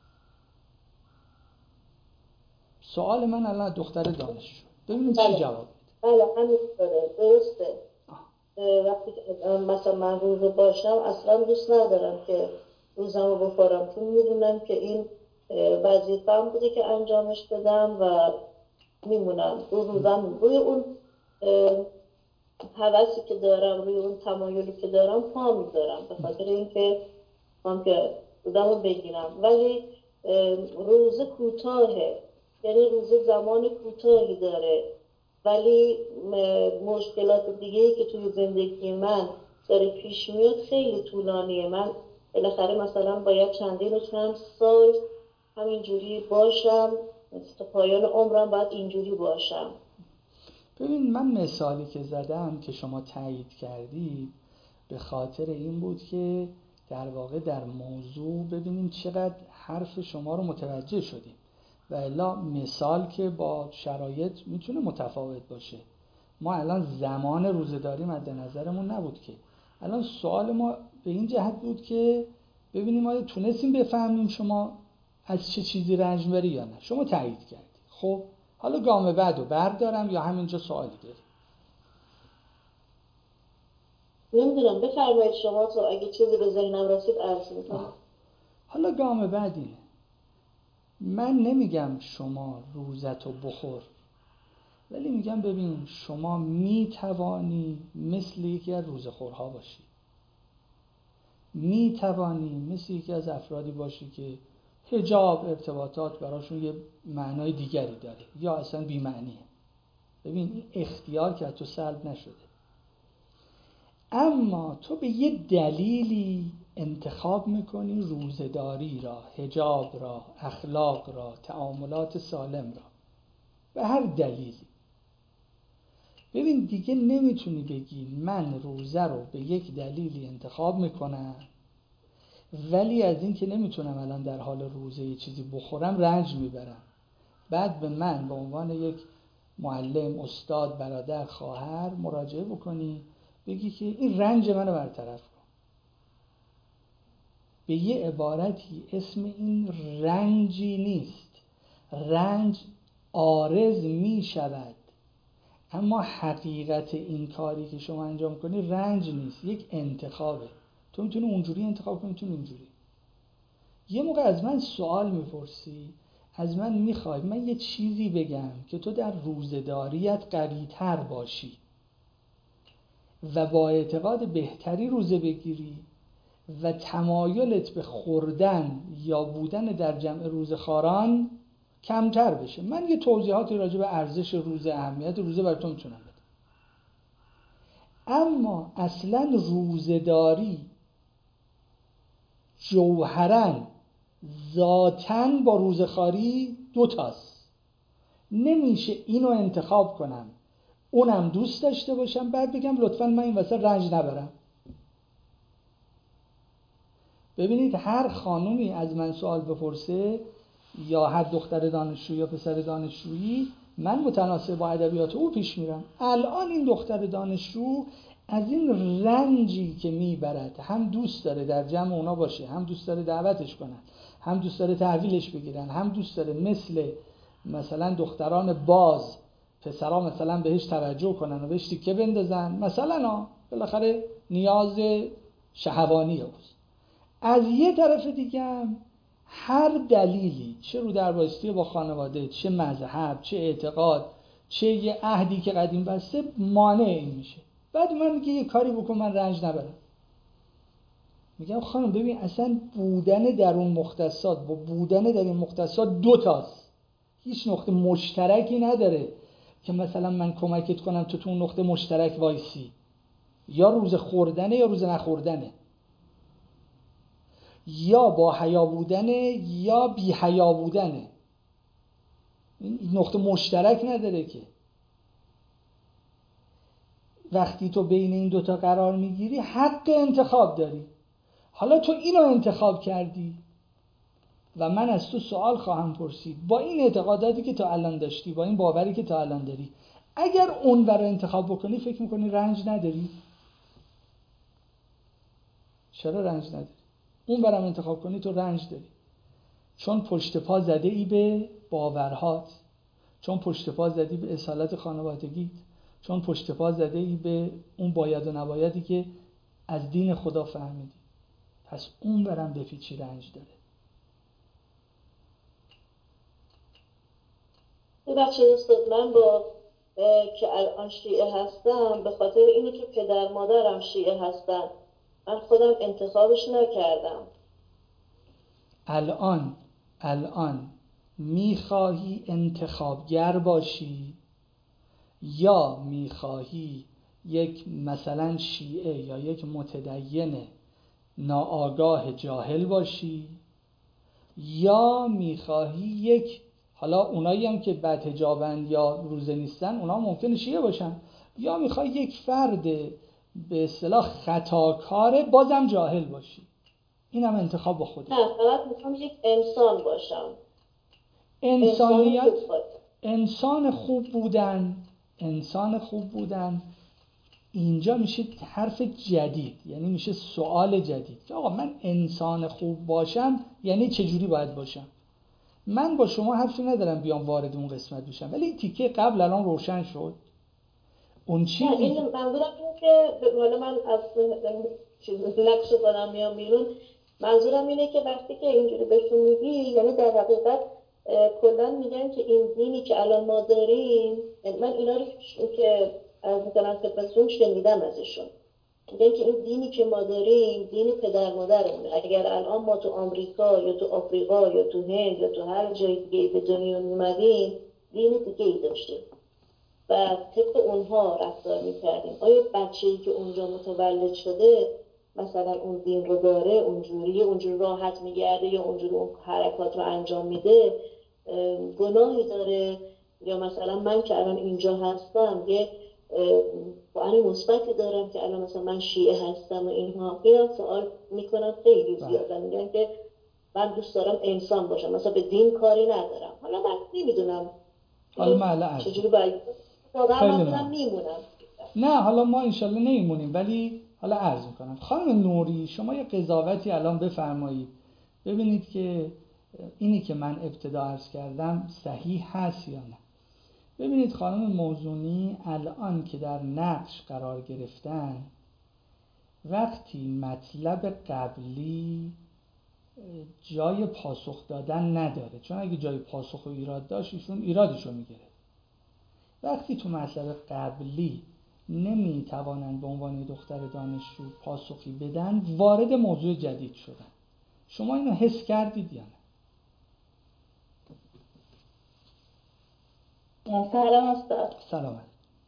سوال من الان دختر دانشجو، ببینیم چی جواب میده. بله همینطوره، درسته. وقتی مثلا من روزه باشم اصلا دوست ندارم که روزمو بخورم، چون میدونم که این وظیفه‌ام بوده که انجامش بدم و میمونم رو روزم، روی اون هوسی که دارم، روی اون تمایلی که دارم پا میذارم به خاطر اینکه هم که روزمو بگیرم. ولی روزه کوتاهه، یعنی روزه زمان کوتاهی داره، ولی مشکلات دیگه‌ای که توی زندگی من داره پیش میاد خیلی طولانیه. من بالاخره مثلا باید چندین و چند سال همینجوری باشم، تا پایان عمرم باید اینجوری باشم. ببین من مثالی که زدم که شما تایید کردید به خاطر این بود که در واقع در موضوع ببینیم چقدر حرف شما رو متوجه شدیم و الا مثال که با شرایط میتونه متفاوت باشه. ما الان زمان روزه‌داری مد نظرمون نبود که، الان سوال ما به این جهت بود که ببینیم آیا تونستیم بفهمیم شما از چه چیزی رنج می‌بری یا نه. شما تایید کردید. خب حالا گام بعدو بردارم یا همینجا سوالی داری؟ نمیدونم، بفرمایید شما، تو اگه چیزی به ذهنم رسید عرض می‌کنم. حالا گام بعد اینه، من نمیگم شما روزتو بخور، ولی میگم ببین شما میتوانی مثل یکی از روزخورها باشی، میتوانی مثل یکی از افرادی باشی که حجاب ارتباطات براشون یه معنای دیگری داره یا اصلا بی‌معنیه. ببین این اختیار که از تو سلب نشده، اما تو به یه دلیلی انتخاب میکنی روزه‌داری را، حجاب را، اخلاق را، تعاملات سالم را، به هر دلیلی. ببین دیگه نمیتونی بگی من روزه رو به یک دلیلی انتخاب میکنم ولی از این که نمیتونم الان در حال روزه یه چیزی بخورم رنج میبرم، بعد به من به عنوان یک معلم، استاد، برادر، خواهر مراجعه بکنی بگی که این رنج منو برطرف کن. به یه عبارتی اسم این رنجی نیست، رنج عارض می شود، اما حقیقت این کاری که شما انجام کنی رنج نیست، یک انتخابه. تو میتونی اونجوری انتخاب کنی، میتونی اینجوری. یه موقع از من سوال میپرسی، از من میخوای من یه چیزی بگم که تو در روزه‌داریت قوی‌تر باشی و با اعتقاد بهتری روزه بگیری و تمایلت به خوردن یا بودن در جمع روزخواران کمتر بشه. من یه توضیحاتی راجع به ارزش روزه، اهمیت روزه براتون میتونم بدم. اما اصلا روزه‌داری جوهراً ذاتاً با روزخواری دو تاست. نمیشه اینو انتخاب کنم اونم دوست داشته باشم بعد بگم لطفاً من این وسط رنج نبرم. ببینید هر خانومی از من سوال بپرسه یا هر دختر دانشجو یا پسر دانشجویی، من متناسب با ادبیات او پیش میرم. الان این دختر دانشجو از این رنجی که میبرد، هم دوست داره در جمع اونا باشه، هم دوست داره دعوتش کنن، هم دوست داره تحویلش بگیرن، هم دوست داره مثل مثلا دختران باز پسرها مثلا بهش توجه کنن و بهش تیکه بندازن، مثلا بالاخره نیاز شهوانی اوست. از یه طرف دیگه هم هر دلیلی، چه رو در بایستی با خانواده، چه مذهب، چه اعتقاد، چه یه عهدی که قدیم بسته مانع این میشه. بعد من میگه یه کاری بکن من رنج نبرم. میگم خانم ببین اصلا بودن در اون مختصات با بودن در این مختصات دو تاست، هیچ نقطه مشترکی نداره که مثلا من کمکت کنم تو تو اون نقطه مشترک وایسی. یا روز خوردنه یا روز نخوردنه، یا با حیا بودنه یا بی حیا بودنه. این نقطه مشترک نداره که. وقتی تو بین این دوتا قرار میگیری حق انتخاب داری. حالا تو اینو انتخاب کردی و من از تو سوال خواهم پرسید با این اعتقاداتی که تا الان داشتی، با این باوری که تا الان داری، اگر اون رو انتخاب بکنی فکر میکنی رنج نداری؟ چرا رنج نداری؟ اون برم انتخاب کنی تو رنج داری، چون پشت پا زده ای به باورهات، چون پشت پا زدی به اصالت خانوادگیت، چون پشت پا زده ای به اون باید و نبایدی که از دین خدا فهمیدی. پس اون برم بپیچی رنج داره. ببخشید استاد، من با که الان شیعه هستم به خاطر اینه که پدر مادرم شیعه هستن، من خودم انتخابش نکردم. الان الان میخواهی انتخابگر باشی یا میخواهی یک مثلا شیعه یا یک متدین ناآگاه جاهل باشی، یا میخواهی یک، حالا اونایی هم که بدحجابند یا روزه نیستن اونا ممکنه شیعه باشن، یا میخوای یک فرد به اصطلاح خطاکار بازم جاهل باشی. اینم انتخاب با خودت. نه، فقط میخوام یک انسان باشم. انسانیت، انسان خوب بودن، انسان خوب بودن اینجا میشه حرف جدید، یعنی میشه سوال جدید که آقا من انسان خوب باشم یعنی چجوری باید باشم؟ من با شما حرفی ندارم بیام وارد اون قسمت بشم، ولی این تیکه قبل الان روشن شد. اون چیزی نه، این منظورم اینه که حالا من از چیز نقش خودم میام بیرون، منظورم اینه که وقتی که اینجوری بهشون میگی یعنی در حقیقت کلا میگن که این دینی که الان ما داریم، من اینا رو که از مثلا خدمتتون شنیدم ازشون، میگن که این دینی که ما داریم دین پدر مادرمونه. اگر الان ما تو آمریکا یا تو آفریقا یا تو هند یا تو هر جای دیگه به دنیا میمدیم دین دیگه ای داشتیم و طبق اونها رفتار میکردیم. آیا بچه‌ای که اونجا متولد شده مثلا اون دین رو داره، اونجوری اونجوری راحت میگرده یا اونجوری اون حرکات رو انجام میده، گناهی داره؟ یا مثلا من که الان اینجا هستم یه فعال مثبتی دارم که الان مثلا من شیعه هستم و اینها، اینا سوال میکنن خیلی زیاده. میگن که من دوست دارم انسان باشم، مثلا به دین کاری ندارم. حالا من نمیدونم حالا معلومه چجوری باید واقعا من خودم میمونم. نه حالا ما انشالله نمیمونیم، ولی حالا عرض میکنم خانم نوری شما یه قضاوتی الان بفرمایید ببینید که اینی که من ابتدا عرض کردم صحیح هست یا نه. ببینید خانم موزونی الان که در نقش قرار گرفتن، وقتی مطلب قبلی جای پاسخ دادن نداره، چون اگه جای پاسخ و ایراد داشت ایشون ایرادشو میگیره. وقتی تو مطلب قبلی نمیتوانند به عنوان دختر دانشجو پاسخی بدن، وارد موضوع جدید شدن. شما اینو حس کردید یا نه؟ سلام استاد. سلام.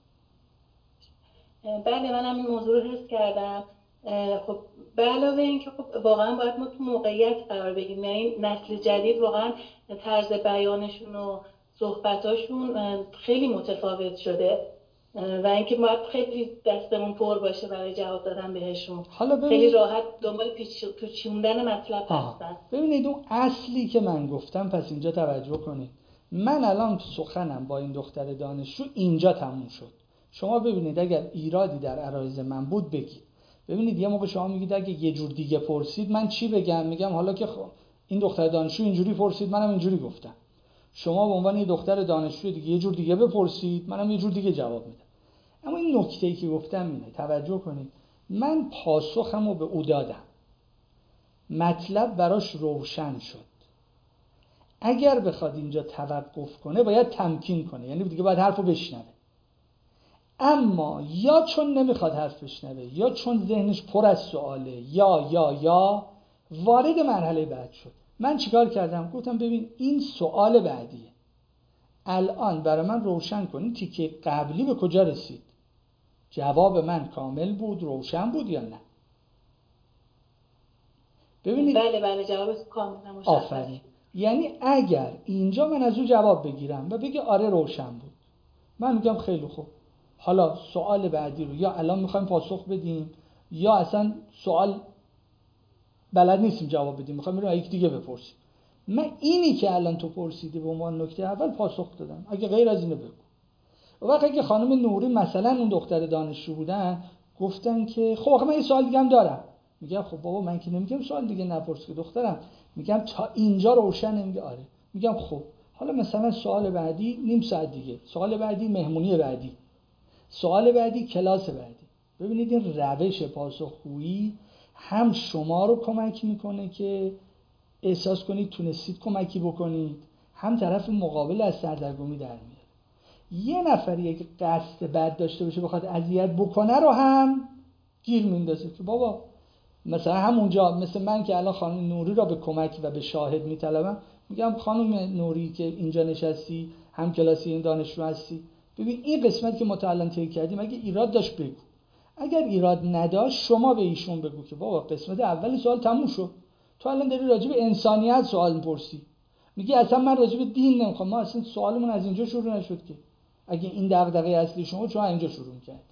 بله منم این موضوع رو حس کردم. خب به علاوه این که خب واقعا باید ما تو موقعیت قرار بگیریم، یعنی نسل جدید واقعا طرز بیانشون و صحبتاشون خیلی متفاوت شده و اینکه باید خیلی دستمون پر باشه برای جواب دادن بهشون. حالا خیلی راحت دنبال پیچوندن مطلب هستن. ببینید اون اصلی که من گفتم، پس اینجا توجه کنید. من الان سخنم با این دختر دانشجو اینجا تموم شد. شما ببینید اگر ایرادی در عرایض من بود بگید. ببینید یه موقع شما میگید اگه یه جور دیگه پرسید من چی بگم؟ میگم حالا که خب این دختر دانشجو اینجوری پرسید منم اینجوری گفتم. شما به عنوان یه دختر دانشجو دیگه یه جور دیگه بپرسید منم یه جور دیگه جواب میدم. اما این نکته‌ای که گفتم اینه، توجه کنید. من پاسخمو به او دادم. مطلب براش روشن شد. اگر بخواد اینجا توقف کنه باید تمکین کنه، یعنی دیگه باید حرفو بشنوه. اما یا چون نمیخواد حرف بشنوه یا چون ذهنش پر از سواله یا یا یا وارد مرحله بعد شد. من چیکار کردم؟ گفتم ببین این سوال بعدیه، الان برای من روشن کنی تیکه قبلی به کجا رسید، جواب من کامل بود، روشن بود یا نه. ببینید بله بله جواب کاملا مشخص. آفرین. یعنی اگر اینجا من از او جواب بگیرم و بگه آره روشن بود، من میگم خیلی خوب، حالا سوال بعدی رو یا الان میخوایم پاسخ بدیم یا اصلا سوال بلد نیستیم جواب بدیم، میخوایم رو یک دیگه بپرسیم. من اینی که الان تو پرسیدی به عنوان نکته اول پاسخ دادم، اگه غیر از اینو بگو. و وقتی که خانم نوری مثلا اون دختر دانشجو بودن گفتن که خب آخه من یه سوال دیگه هم دارم، میگم خب بابا من که نمیگم سوال دیگه نپرس که دخترم، میگم تا اینجا روشنه، میگه آره. میگم خب حالا مثلا سوال بعدی نیم ساعت دیگه، سوال بعدی مهمونی بعدی، سوال بعدی کلاس بعدی. ببینید این روش پاسخگویی هم شما رو کمک میکنه که احساس کنید تونستید کمکی بکنید، هم طرف مقابل از سردرگمی در میاره. یه نفری که قصد بد داشته باشه بخواد اذیت بکنه رو هم گیر میندازه که بابا مثلا همونجا مثل من که الان خانم نوری را به کمک و به شاهد میطلبم، میگم خانم نوری که اینجا نشستی هم کلاسی این دانشجو هستی، ببین این قسمت که ما تا الان طی کردیم اگه ایراد داشت بگو، اگر ایراد نداشت شما به ایشون بگو که بابا قسمت اول سوال تموم شد، تو الان داری راجع به انسانیت سوال میپرسی، میگی اصلا من راجع به دین نمیخوام، ما اصلا سوالمون از اینجا شروع نشد که، اگه این دغدغه اصلی شما چون اینجا شروع می‌کردی.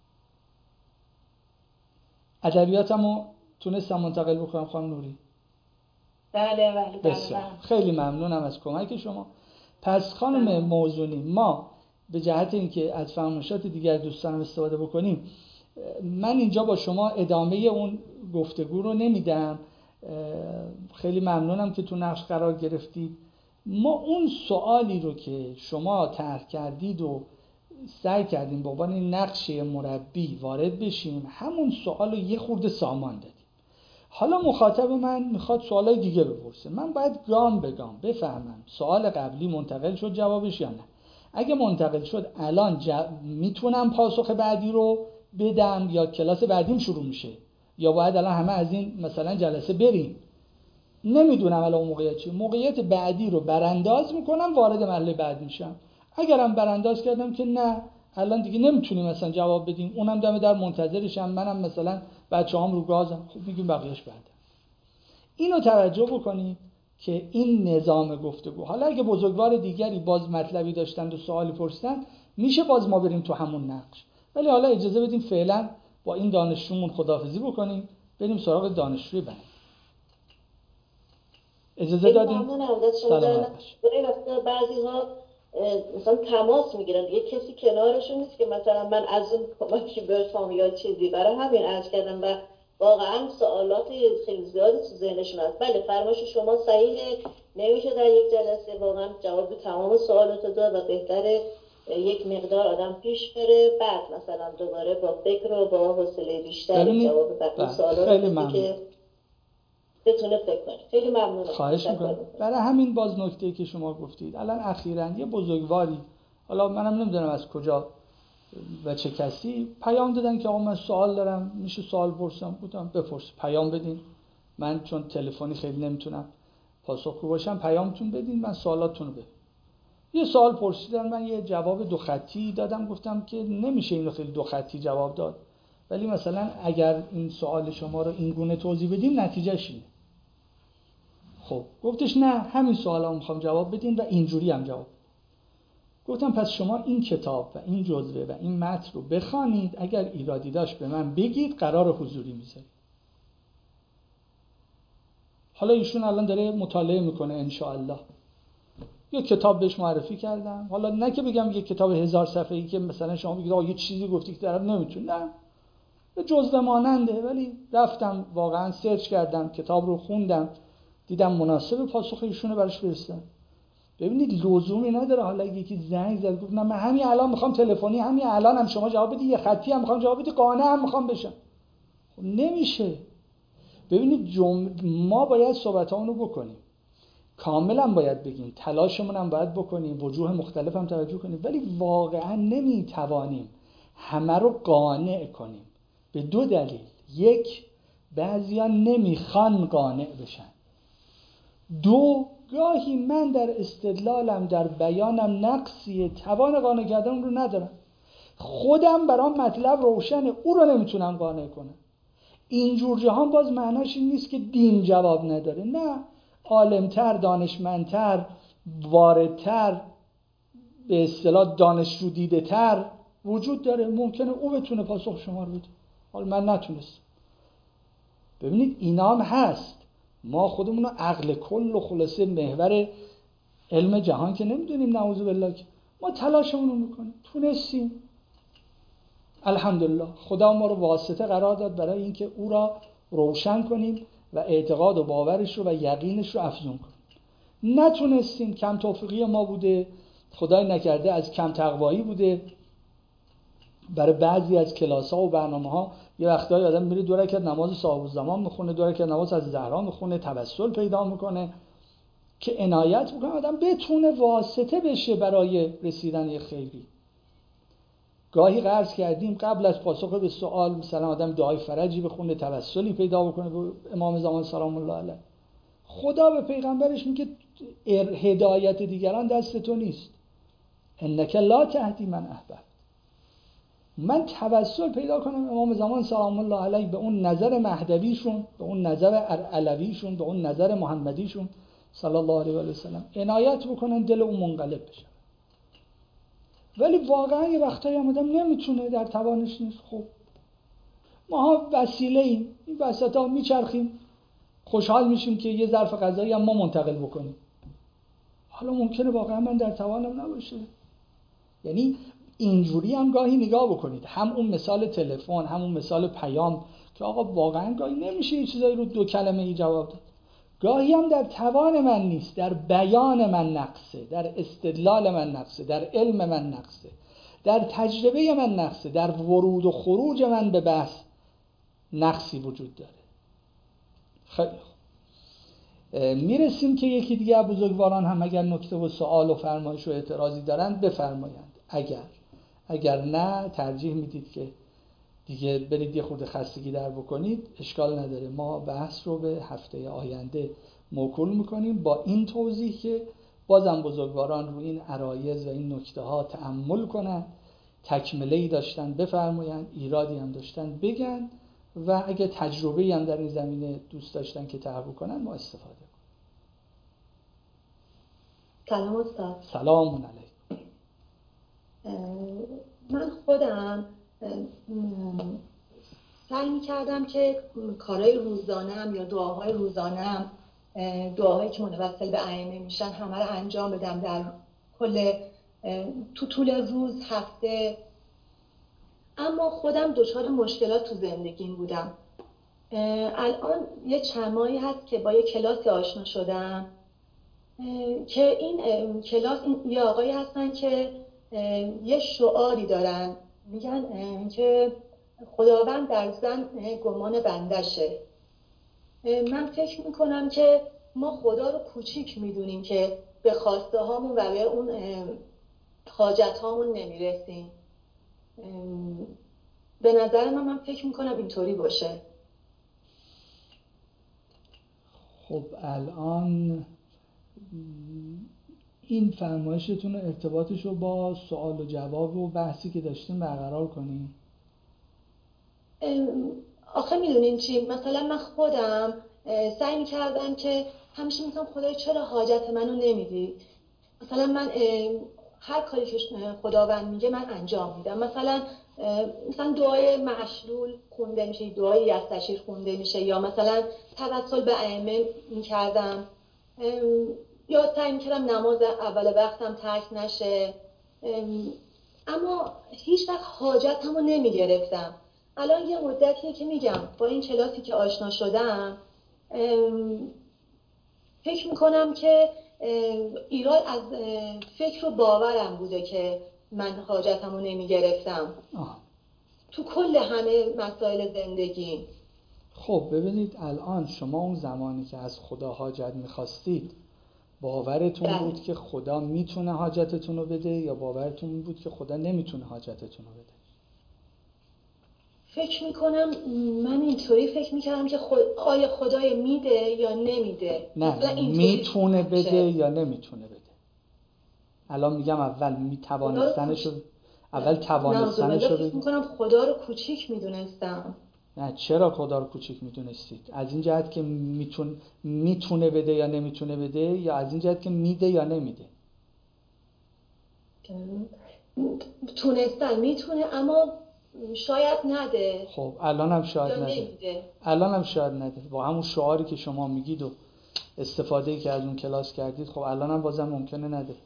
ادبیاتمو تونستم منتقل بکنم خانم نوری؟ بله بله بسیار خیلی ممنونم از کمک شما. پس خانم موزونی، ما به جهت اینکه از فرمایشات دیگر دوستانم استفاده بکنیم، من اینجا با شما ادامه اون گفتگو رو نمیدم. خیلی ممنونم که تو نقش قرار گرفتید. ما اون سوالی رو که شما طرح کردید و سعی کردیم به عنوان نقشه مربی وارد بشیم، همون سوال رو یه خورده سامان دادیم. حالا مخاطب من میخواد سوالای دیگه بپرسه، من باید گام به گام بفهمم سوال قبلی منتقل شد جوابش یا نه. اگه منتقل شد الان جا... میتونم پاسخ بعدی رو بدم یا کلاس بعدیم شروع میشه، یا باید الان همه از این مثلا جلسه بریم، نمیدونم الان اون موقعیت چیه. موقعیت بعدی رو برانداز میکنم، وارد مرحله بعد میشم. اگرم برانداز کردم که نه الان دیگه نمیتونیم مثلا جواب بدیم، اونم دم در منتظرشم، منم مثلا بچه‌هام رو گازم، خب میگیم بقیه‌اش بعد. اینو توجه بکنید که این نظام گفتگو، حالا اگه بزرگوار دیگری باز مطلبی داشتن و سوالی پرسیدن میشه باز ما بریم تو همون نقش، ولی حالا اجازه بدیم فعلا با این دانشجومون خداحافظی بکنیم، بریم سراغ دانشجوی بعد. اجازه دادیم. سلامت باشید. بعضی ها مثلا تماس میگیرن، یه کسی کنارشون نیست که مثلا من از اون کمکی بفهم یا چیزی، برای همین عرض کردم و واقعا سوالات خیلی زیادی تو ذهنشون هست. بله فرمایش شما صحیحه، نمیشه در یک جلسه واقعا جواب تمام سوالات داد و بهتره یک مقدار آدم پیش بره، بعد مثلا دوباره با فکر و با حوصله بیشتری جواب بقیه سوالات بدی که بتونه فکر کنه. خیلی ممنونم. خواهش میکنم. برای همین باز نکته‌ای که شما گفتید، الان اخیراً یه بزرگواری، حالا منم نمیدونم از کجا و چه کسی، پیام دادن که آقا من سوال دارم، میشه سوال پرسم؟ گفتم بپرس، پیام بدین، من چون تلفنی خیلی نمیتونم پاسخگو باشم، پیامتون بدین من سوالاتتون رو بدم. یه سوال پرسیدن، من یه جواب دو خطی دادم، گفتم که نمیشه اینو خیلی دو خطی جواب داد، ولی مثلا اگر این سوال شما رو این گونه توضیح بدیم نتیجهش اینه. خب گفتش نه همین سوالا رو میخوام جواب بدین و اینجوری هم جواب. گفتم پس شما این کتاب و این جزوه و این متن رو بخوانید، اگر ایرادی داشت به من بگید، قرار حضوری میذارید. حالا ایشون الان داره مطالعه میکنه انشاءالله. یه کتاب بهش معرفی کردم، حالا نه که بگم یه کتاب هزار صفحه‌ای که مثلا شما بگید آقا یه چیزی گفتی که طرف نمیتونه، نه، به جزوه ماننده، ولی رفتم واقعا سرچ کردم، کتاب رو خوندم، دیدم مناسب پاسخ ایشونه براش فرستادم. ببینید لزومی نداره حالا اگه یکی زنگ زد گفت نه من همین الان میخوام تلفنی، همین الان هم شما جواب بدید، یه خطی هم میخوام جواب بدید، قانع هم میخوام بشم، خب نمیشه. ببینید جمع... ما باید صحبتامونو بکنیم. کاملا باید بگیم، تلاشمون هم باید بکنیم، وجوه مختلف هم توجه کنیم، ولی واقعا نمیتوانیم همه رو قانع کنیم به دو دلیل. یک، بعضیا نمیخوان قانع بشن. دو، گاهی من در استدلالم در بیانم نقصیه، توان قانع کردن اون رو ندارم، خودم برام مطلب روشنه، او رو نمیتونم قانع کنم. اینجور جهان باز معناش این نیست که دین جواب نداره، نه، عالمتر، دانشمندتر، واردتر، به اصطلاح دانشجو دیده تر وجود داره، ممکنه او بتونه پاسخ شما رو بده، حالا من نتونستم. ببینید اینا هم هست، ما خودمون رو عقل کل و خلاصه محور علم جهان که نمیدونیم، نعوذ بالله، که ما تلاشمون رو میکنیم، تونستیم، الحمدلله خدا ما رو واسطه قرار داد برای اینکه او را روشن کنیم و اعتقاد و باورش رو و یقینش رو افزون کنیم. نتونستیم، کم توفیقی ما بوده، خدای نکرده از کم تقوایی بوده. برای بعضی از کلاس‌ها و برنامه‌ها یه وقتایی آدم میره دو رکعت نماز صاحب الزمان میخونه، دو رکعت نماز از زهرا میخونه، توسل پیدا میکنه که عنایت بکنه آدم بتونه واسطه بشه برای رسیدن یه خیری. گاهی قرض کردیم قبل از پاسخ به سوال مثلا آدم دعای فرجی بخونه، توسلی پیدا بکنه به امام زمان سلام الله علیه. خدا به پیغمبرش میگه هدایت دیگران دست تو نیست، انک لا تهدی من احببت. من توسل پیدا کنم امام زمان سلام الله علیه به اون نظر مهدویشون، به اون نظر علویشون، به اون نظر محمدیشون صلی الله علیه و سلم، عنایت بکنن دل اون منقلب بشه. ولی واقعا یه وقتایی هم آدم نمیتونه، در توانش نیست. خب ما وسیله ایم، این وسطا میچرخیم، خوشحال میشیم که یه ظرف غذایی هم ما منتقل بکنیم. حالا ممکنه واقعا من در توانم نباشه. یعنی اینجوری هم گاهی نگاه بکنید، هم اون مثال تلفن، هم اون مثال پیام، که آقا واقعا گاهی نمیشه یه چیزایی رو دو کلمه ای جواب داد. گاهی هم در توان من نیست، در بیان من نقصه، در استدلال من نقصه، در علم من نقصه، در تجربه من نقصه، در ورود و خروج من به بحث نقصی وجود داره. خیلی خوب، میرسیم که یکی دیگه از بزرگواران هم اگر نکته و سوال و فرمایش و اعتراضی دارن بفرمایند. اگر اگر نه ترجیح میدید که دیگه برید یه خورده خستگی در بکنید، اشکال نداره، ما بحث رو به هفته آینده موکول میکنیم با این توضیح که بازم بزرگواران رو این عرایض و این نکته ها تأمل کنن، تکمله‌ای داشتن بفرمایند، ایرادی هم داشتن بگن و اگه تجربه‌ای هم در این زمینه دوست داشتن که تعریف کنن ما استفاده کنیم. سلام استاد. سلام علیکم. من خودم سعی می‌کردم که کارهای روزانه‌ام یا دعاهای روزانه‌ام، دعاهایی که متوسل به ائمه میشن، همه رو انجام بدم در کل تو طول روز، هفته. اما خودم دچار مشکلات تو زندگیم بودم. الان یه چند ماهی هست که با یه کلاس آشنا شدم که این کلاس، این یه آقایی هستن که یه شعاری دارن، میگن که خداوند در زن گمان بندشه. من فکر میکنم که ما خدا رو کوچیک میدونیم که به خواسته هامون و به اون حاجت هامون نمیرسیم. به نظر من من فکر میکنم اینطوری باشه. خب الان این فرمایشتون ارتباطش رو با سوال و جواب و بحثی که داشتیم برقرار کنیم. آخه میدونین چی؟ مثلا من خودم سعی میکردم که همیشه میگم خدای چرا حاجت منو نمیدی؟ مثلا من هر کاری که خداوند میگه من انجام میدم. مثلا مثلا دعای مشلول خونده میشه، دعای یستشیر خونده میشه، یا مثلا توسل به ائمه میکردم، یا سعی میکردم نماز اول وقتم ترک نشه، اما هیچ وقت حاجتمو نمیگرفتم. الان یه مدتیه که میگم با این کلاسی که آشنا شدم فکر میکنم که ایراد از فکر و باورم بوده که من حاجتمو نمیگرفتم تو کل همه مسائل زندگی. خب ببینید الان شما اون زمانی که از خدا حاجت میخواستید باورتون بله. بود که خدا میتونه حاجتتون رو بده یا باورتون بود که خدا نمیتونه حاجتتون رو بده؟ فکر میکنم من اینطوری فکر میکردم که خود آیا خدای میده یا نمیده. نه، میتونه بده یا نمیتونه بده. الان میگم اول میتوانستنشو اول توانستنشو بگم. فکر میکنم خدا رو کوچیک میدونستم. نه، چرا خدا رو کوچیک میدونستید؟ از این جهت که میتون میتونه بده یا نمیتونه بده، یا از این جهت که میده یا نمیده؟ تونستن میتونه اما شاید نده. خب الان هم شاید نده. نمیده. الان هم شاید نده. با همون شعاری که شما میگید و استفاده‌ای که از اون کلاس کردید، خب الان هم بازم ممکنه نده.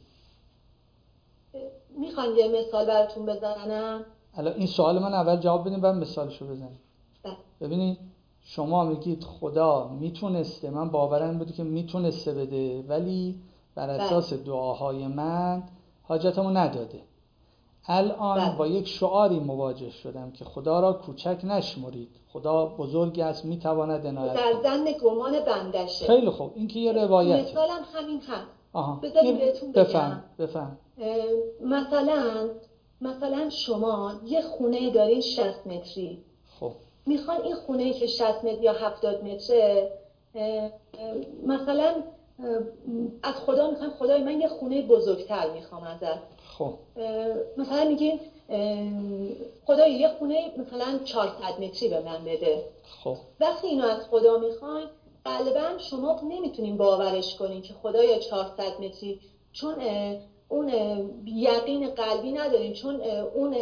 میخوان یه مثال براتون بزنم؟ الان این سوال من اول جواب بدیم بعد مثالشو بزنیم. ببینید شما میگید خدا میتونسته، من باورم بوده که میتونسته بده ولی بر اساس دعاهای من حاجتمو نداده. الان بله. با یک شعاری مواجه شدم که خدا را کوچک نشمرید، خدا بزرگ است میتواند عنایت در کند. ظن گمان بندشه. خیلی خوب، این که یه روایته. مثالم همین هست. آها. بذارید بهتون بگم. بفهم بفهم. مثلا مثلا شما یه خونه دارین شصت متری. خب میخوان این خونه که شصت متر یا هفتاد متره، مثلا از خدا میخوان خدای من یه خونه بزرگتر میخوام ازت. خب مثلا میگین خدای یه خونه مثلا چهارصد متری به من بده. خب وقتی اینو از خدا میخواین غالبا شما نمیتونین باورش کنین که خدایا چهارصد متری، چون اون یقین قلبی ندارین، چون اون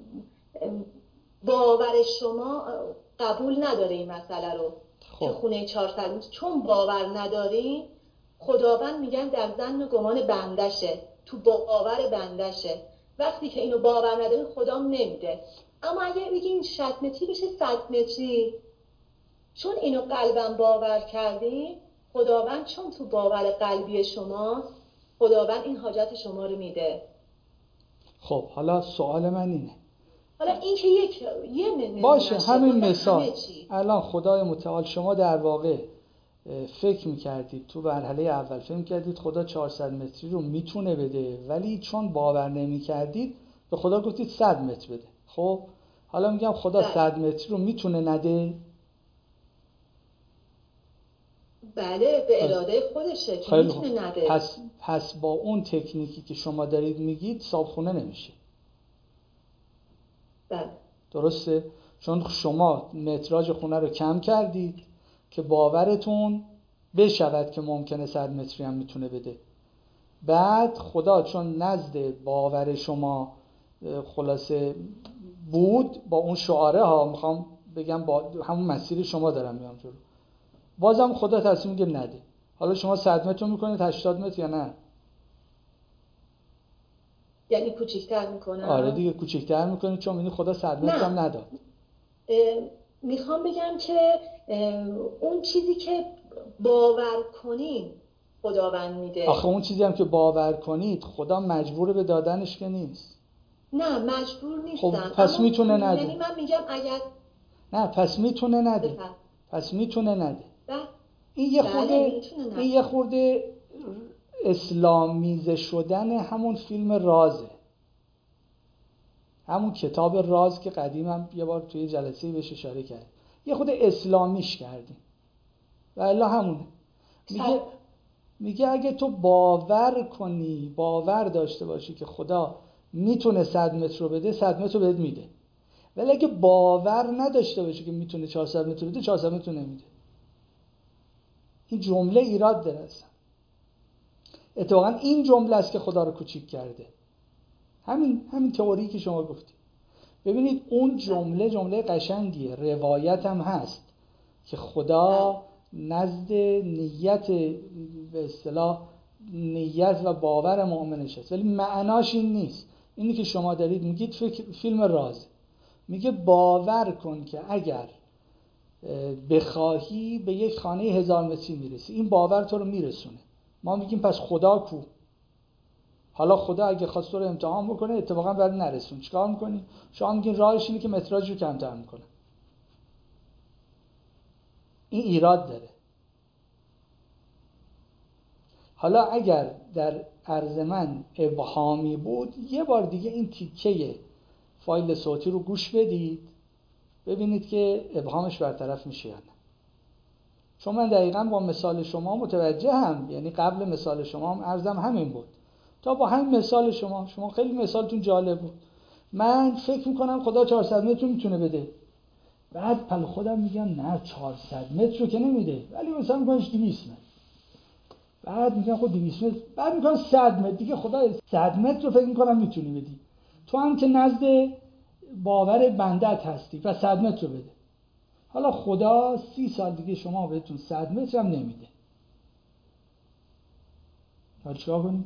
باور شما قبول نداره این مسئله رو. خب. که خونه چهارصد متر چون باور ندارین، خداوند میگن در ظن گمان بندشه، تو باور بندشه. وقتی که اینو باور ندارین خدا نمیده. اما اگه بگین شصت متری بشه صد متری، چون اینو قلبم باور کردین، خداوند چون تو باور قلبی شماست، خداوند این حاجت شما رو میده. خب حالا سوال من اینه، حالا این که یک یه باشه همین مثال الان خدای متعال شما در واقع فکر میکردید تو مرحله اول فکر میکردید خدا چهارصد متری رو میتونه بده ولی چون باور نمیکردید به خدا گفتید صد متر بده. خب حالا میگم خدا بله. صد متر رو میتونه نده؟ بله به اراده خودشه که میتونه نده. پس, پس با اون تکنیکی که شما دارید میگید صابخونه نمیشه. بله. درسته؟ چون شما متراژ خونه رو کم کردید که باورتون بشود که ممکنه صد متری هم میتونه بده. بعد خدا چون نزد باور شما خلاصه بود با اون شعاره ها، میخوام بگم با همون مسیر شما دارم میام جلو، بازم خدا تصمیم میگه نده. حالا شما صد متر رو میکنید هشتاد متر یا نه؟ یعنی کوچیک‌تر میکنه؟ آره دیگه کوچیک‌تر میکنید چون میدونی خدا صد متر هم نداد. میخوام بگم که اون چیزی که باور کنین خداوند میده. آخه اون چیزی هم که باور کنید خدا مجبور به دادنش که نیست. نه مجبور نیستم. خب پس میتونه نده. یعنی من میگم اگر نه پس میتونه نده. بفهم. پس میتونه نده. بله. این یه بله خورده این یه خورده اسلامیزه شدن همون فیلم رازه، همون کتاب راز که قدیم هم یه بار توی جلسه‌ای بهش اشاره کرد، یه خود اسلامیش کردیم و الا همونه. میگه میگه اگه تو باور کنی، باور داشته باشی که خدا میتونه صد متر رو بده، صد متر رو بهت میده. ولی اگه باور نداشته باشی که میتونه چهارصد متر بده، چهارصد متر رو نمیده. این جمله ایراد داره اصلا. اتفاقا این جمله است که خدا رو کوچیک کرده. همین همین تئوری که شما گفتی. ببینید اون جمله جمله قشنگیه، روایت هم هست که خدا نزد نیت به اصطلاح نیت و باور مؤمنش است، ولی معناش این نیست. اینی که شما دارید میگید فیلم راز، میگه باور کن که اگر بخواهی به یک خانه هزار متری میرسی، این باور تو رو میرسونه. ما میگیم پس خدا کو؟ حالا خدا اگه خواست تو رو امتحان بکنه اتفاقا بعد نرسون، چیکار میکنی؟ شما میگین راهش اینه که متراژ رو کمتر میکنه. این ایراد داره. حالا اگر در عرض من ابهامی بود، یه بار دیگه این تیکه فایل صوتی رو گوش بدید ببینید که ابهامش برطرف میشه یا نه. چون من دقیقاً با مثال شما متوجه هم، یعنی قبل مثال شما هم عرضم همین بود، تا با همین مثال شما شما خیلی مثالتون جالب بود. من فکر میکنم خدا چهارصد متر رو میتونه بده، بعد پل خودم میگم نه چهارصد متر رو که نمیده، ولی مثلا میگمش دویست متر، بعد میگم خود دویست متر، بعد میگم صد متر، دیگه خدا صد متر رو فکر میکنم میتونی بدی، تو هم که نزد باور بندت هستی و صد متر رو بده. حالا خدا سی سال دیگه شما بهتون صد متر هم نمیده، حالا چیکار کنیم؟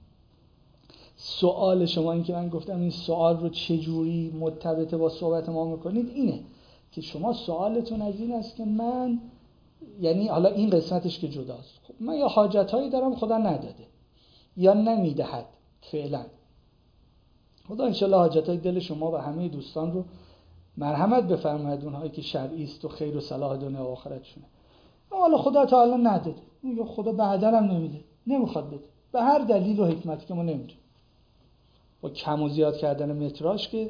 سوال شما این که من گفتم این سوال رو چجوری مرتبط با صحبت ما میکنید اینه که شما سوالتون از این است که من، یعنی حالا این قسمتش که جداست، خب من یا حاجتهایی دارم خدا نداده یا نمیدهد فعلا. خدا انشالله حاجتهای دل شما و همه دوستان رو مرحمت بفرماید، اونهایی که شرعی است و خیر و صلاح دنیا و آخرتشونه. حالا خدا تعالی نداده، یا خدا بعدا هم نمیده، نمیخواد بده، به هر دلیل و حکمتی که ما نمیدونیم. با کم و زیاد کردن متراژ که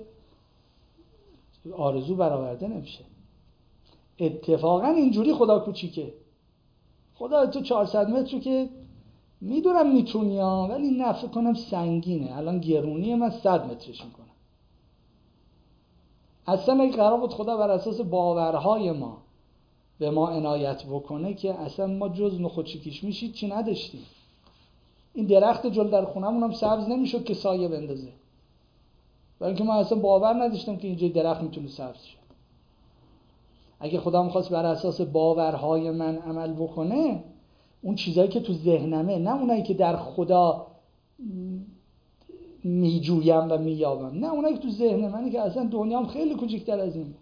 آرزو برآورده نمیشه. اتفاقا اینجوری خدا کوچیکه. خدا تو چهارصد متر رو که میدونم میتونی ها، ولی نه فکر کنم سنگینه، الان گرونیه، من صد مترش میکنم. اصلا اگه قرار بود خدا بر اساس باورهای ما به ما عنایت بکنه که اصلا ما جز نخودچیکیش میشید چی نداشتیم. این درخت جل در خونمون هم سبز نمیشد که سایه بندازه، برای اینکه من اصلا باور نداشتم که اینجا درخت میتونه سبز شه. اگه خدا میخواست بر اساس باورهای من عمل بکنه، اون چیزایی که تو ذهنمه، نه اونایی که در خدا میجویم و مییابم، نه اونایی که تو ذهن منه که اصلا دنیام خیلی کوچیک‌تر از این.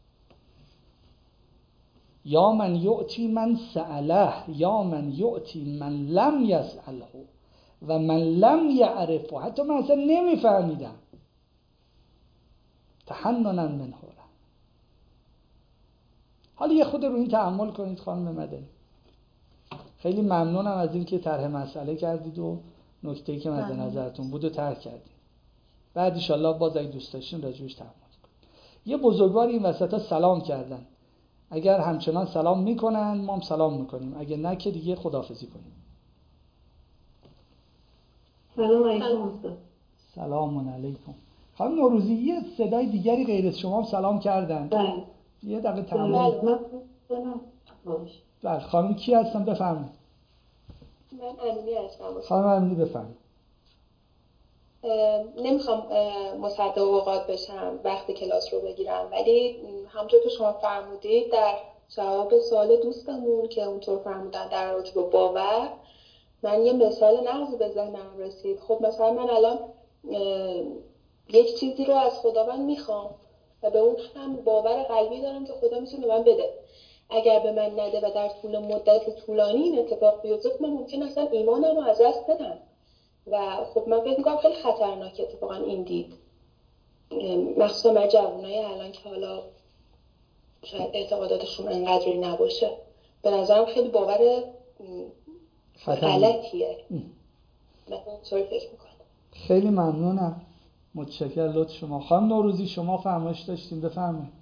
یا من یعطی من سأله یا من یعطی من لم یسأله و من لم یعرفه. حتی من اصلا نمیفهمیدم. تحننا منه. حالا یه خود رو این تأمل کنید خانم مدنی. خیلی ممنونم از این که طرح مسئله کردید و نکته‌ای که مد نظرتون بود و طرح کردید. بعد ان شاءالله باز اگه دوست داشتین راجعش تأمل کنید. یه بزرگوار این وسطا سلام کردن. اگر همچنان سلام میکنن ما هم سلام میکنیم، اگه نه که دیگه خداحافظی کنیم. سلام علیکم. سلام علیکم. خانم نوروزی یه صدای دیگری غیر از شما هم سلام کردن. بله. یه دقیقه تمام. بله خانم کی هستن بفرمایید. من امینی هستم. خانم امینی بفرمایید. نمیخوام مصدق اوقات بشم وقت کلاس رو بگیرم، ولی همونطور که شما فرمودید در جواب سوال دوستمون که اونطور فرمودن در رابطه با باور، من یه مثال نقضی به ذهنم رسید. خب مثلا من الان یک چیزی رو از خداوند میخوام و به اون هم باور قلبی دارم که خدا میتونه من بده. اگر به من نده و در طول مدت طولانی این اتفاق بیفته، من ممکن اصلا ایمانم رو از دست بدم و خب من فکر می‌کنم خیلی خطرناکه اتفاقا این دید، مخصوصا برای جوانای الان که حالا شاید اعتقاداتشون انقدری نباشه. به نظرم خیلی باور غلطیه. من اینطوری فکر می‌کنم. خیلی ممنونم، متشکرم لطف شما. خانم نوروزی شما فرمایش داشتین، بفرمایید.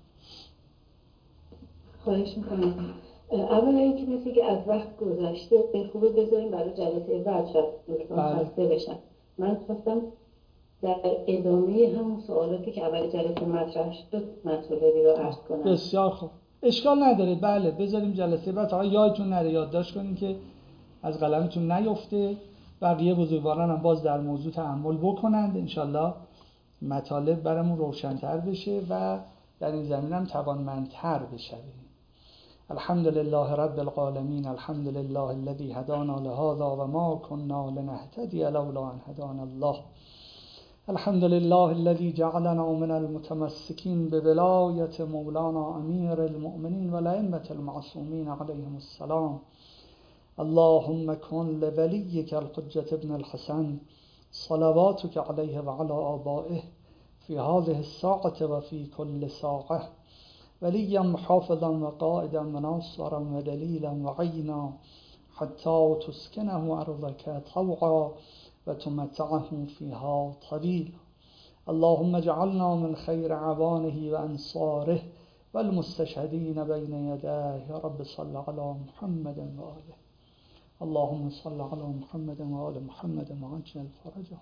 خواهش میکنم. اولا اینکه مثل که از وقت گذشته به خوبه بذاریم برای جلسه بعد شد دوستان خسته بشن. من خواستم در ادامه همون سوالاتی که اول جلسه مطرح شد مطالبی رو عرض کنم. بسیار خوب، اشکال نداره. بله بذاریم جلسه بعد، فقط یادتون نره یادداشت کنین که از قلمتون نیفته. بقیه بزرگواران هم باز در موضوع تأمل بکنند، انشالله مطالب برامون روشن‌تر بشه و در این زمین هم توانمندتر بشویم. الحمد لله رب العالمین، الحمد لله الذي هدانا لهذا و ما كنا لنهتدي لولا ان هدانا الله. الحمد لله الذي جعلنا من المتمسكين بولاية مولانا امير المؤمنين والائمة المعصومين عليهم السلام. اللهم كن لوليك الحجة ابن الحسن صلواتك عليه وعلى آبائه في هذه الساعة وفي كل ساعة وليا محافظا وقائدا وناصرا ودليلا وعينا حتى تسكنه أرضك طوعا وتمتعه فيها طويلا اللهم اجعلنا من خير عوانه وأنصاره والمستشهدين بين يديه. يا رب صل على محمد وآله. اللهم صل على محمد وآل محمد وعجل فرجهم.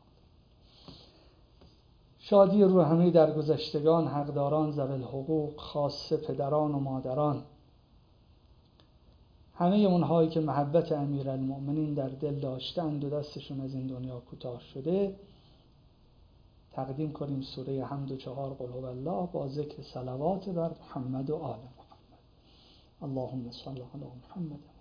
شادی روح همه درگذشتگان، حقداران، ذوی الحقوق، خاصه پدران و مادران، همه اونهایی که محبت امیرالمؤمنین در دل داشتند و دستشون از این دنیا کوتاه شده، تقدیم کنیم سوره حمد و چهار قل هو الله با ذکر صلوات بر محمد و آل محمد. اللهم صل علی محمد.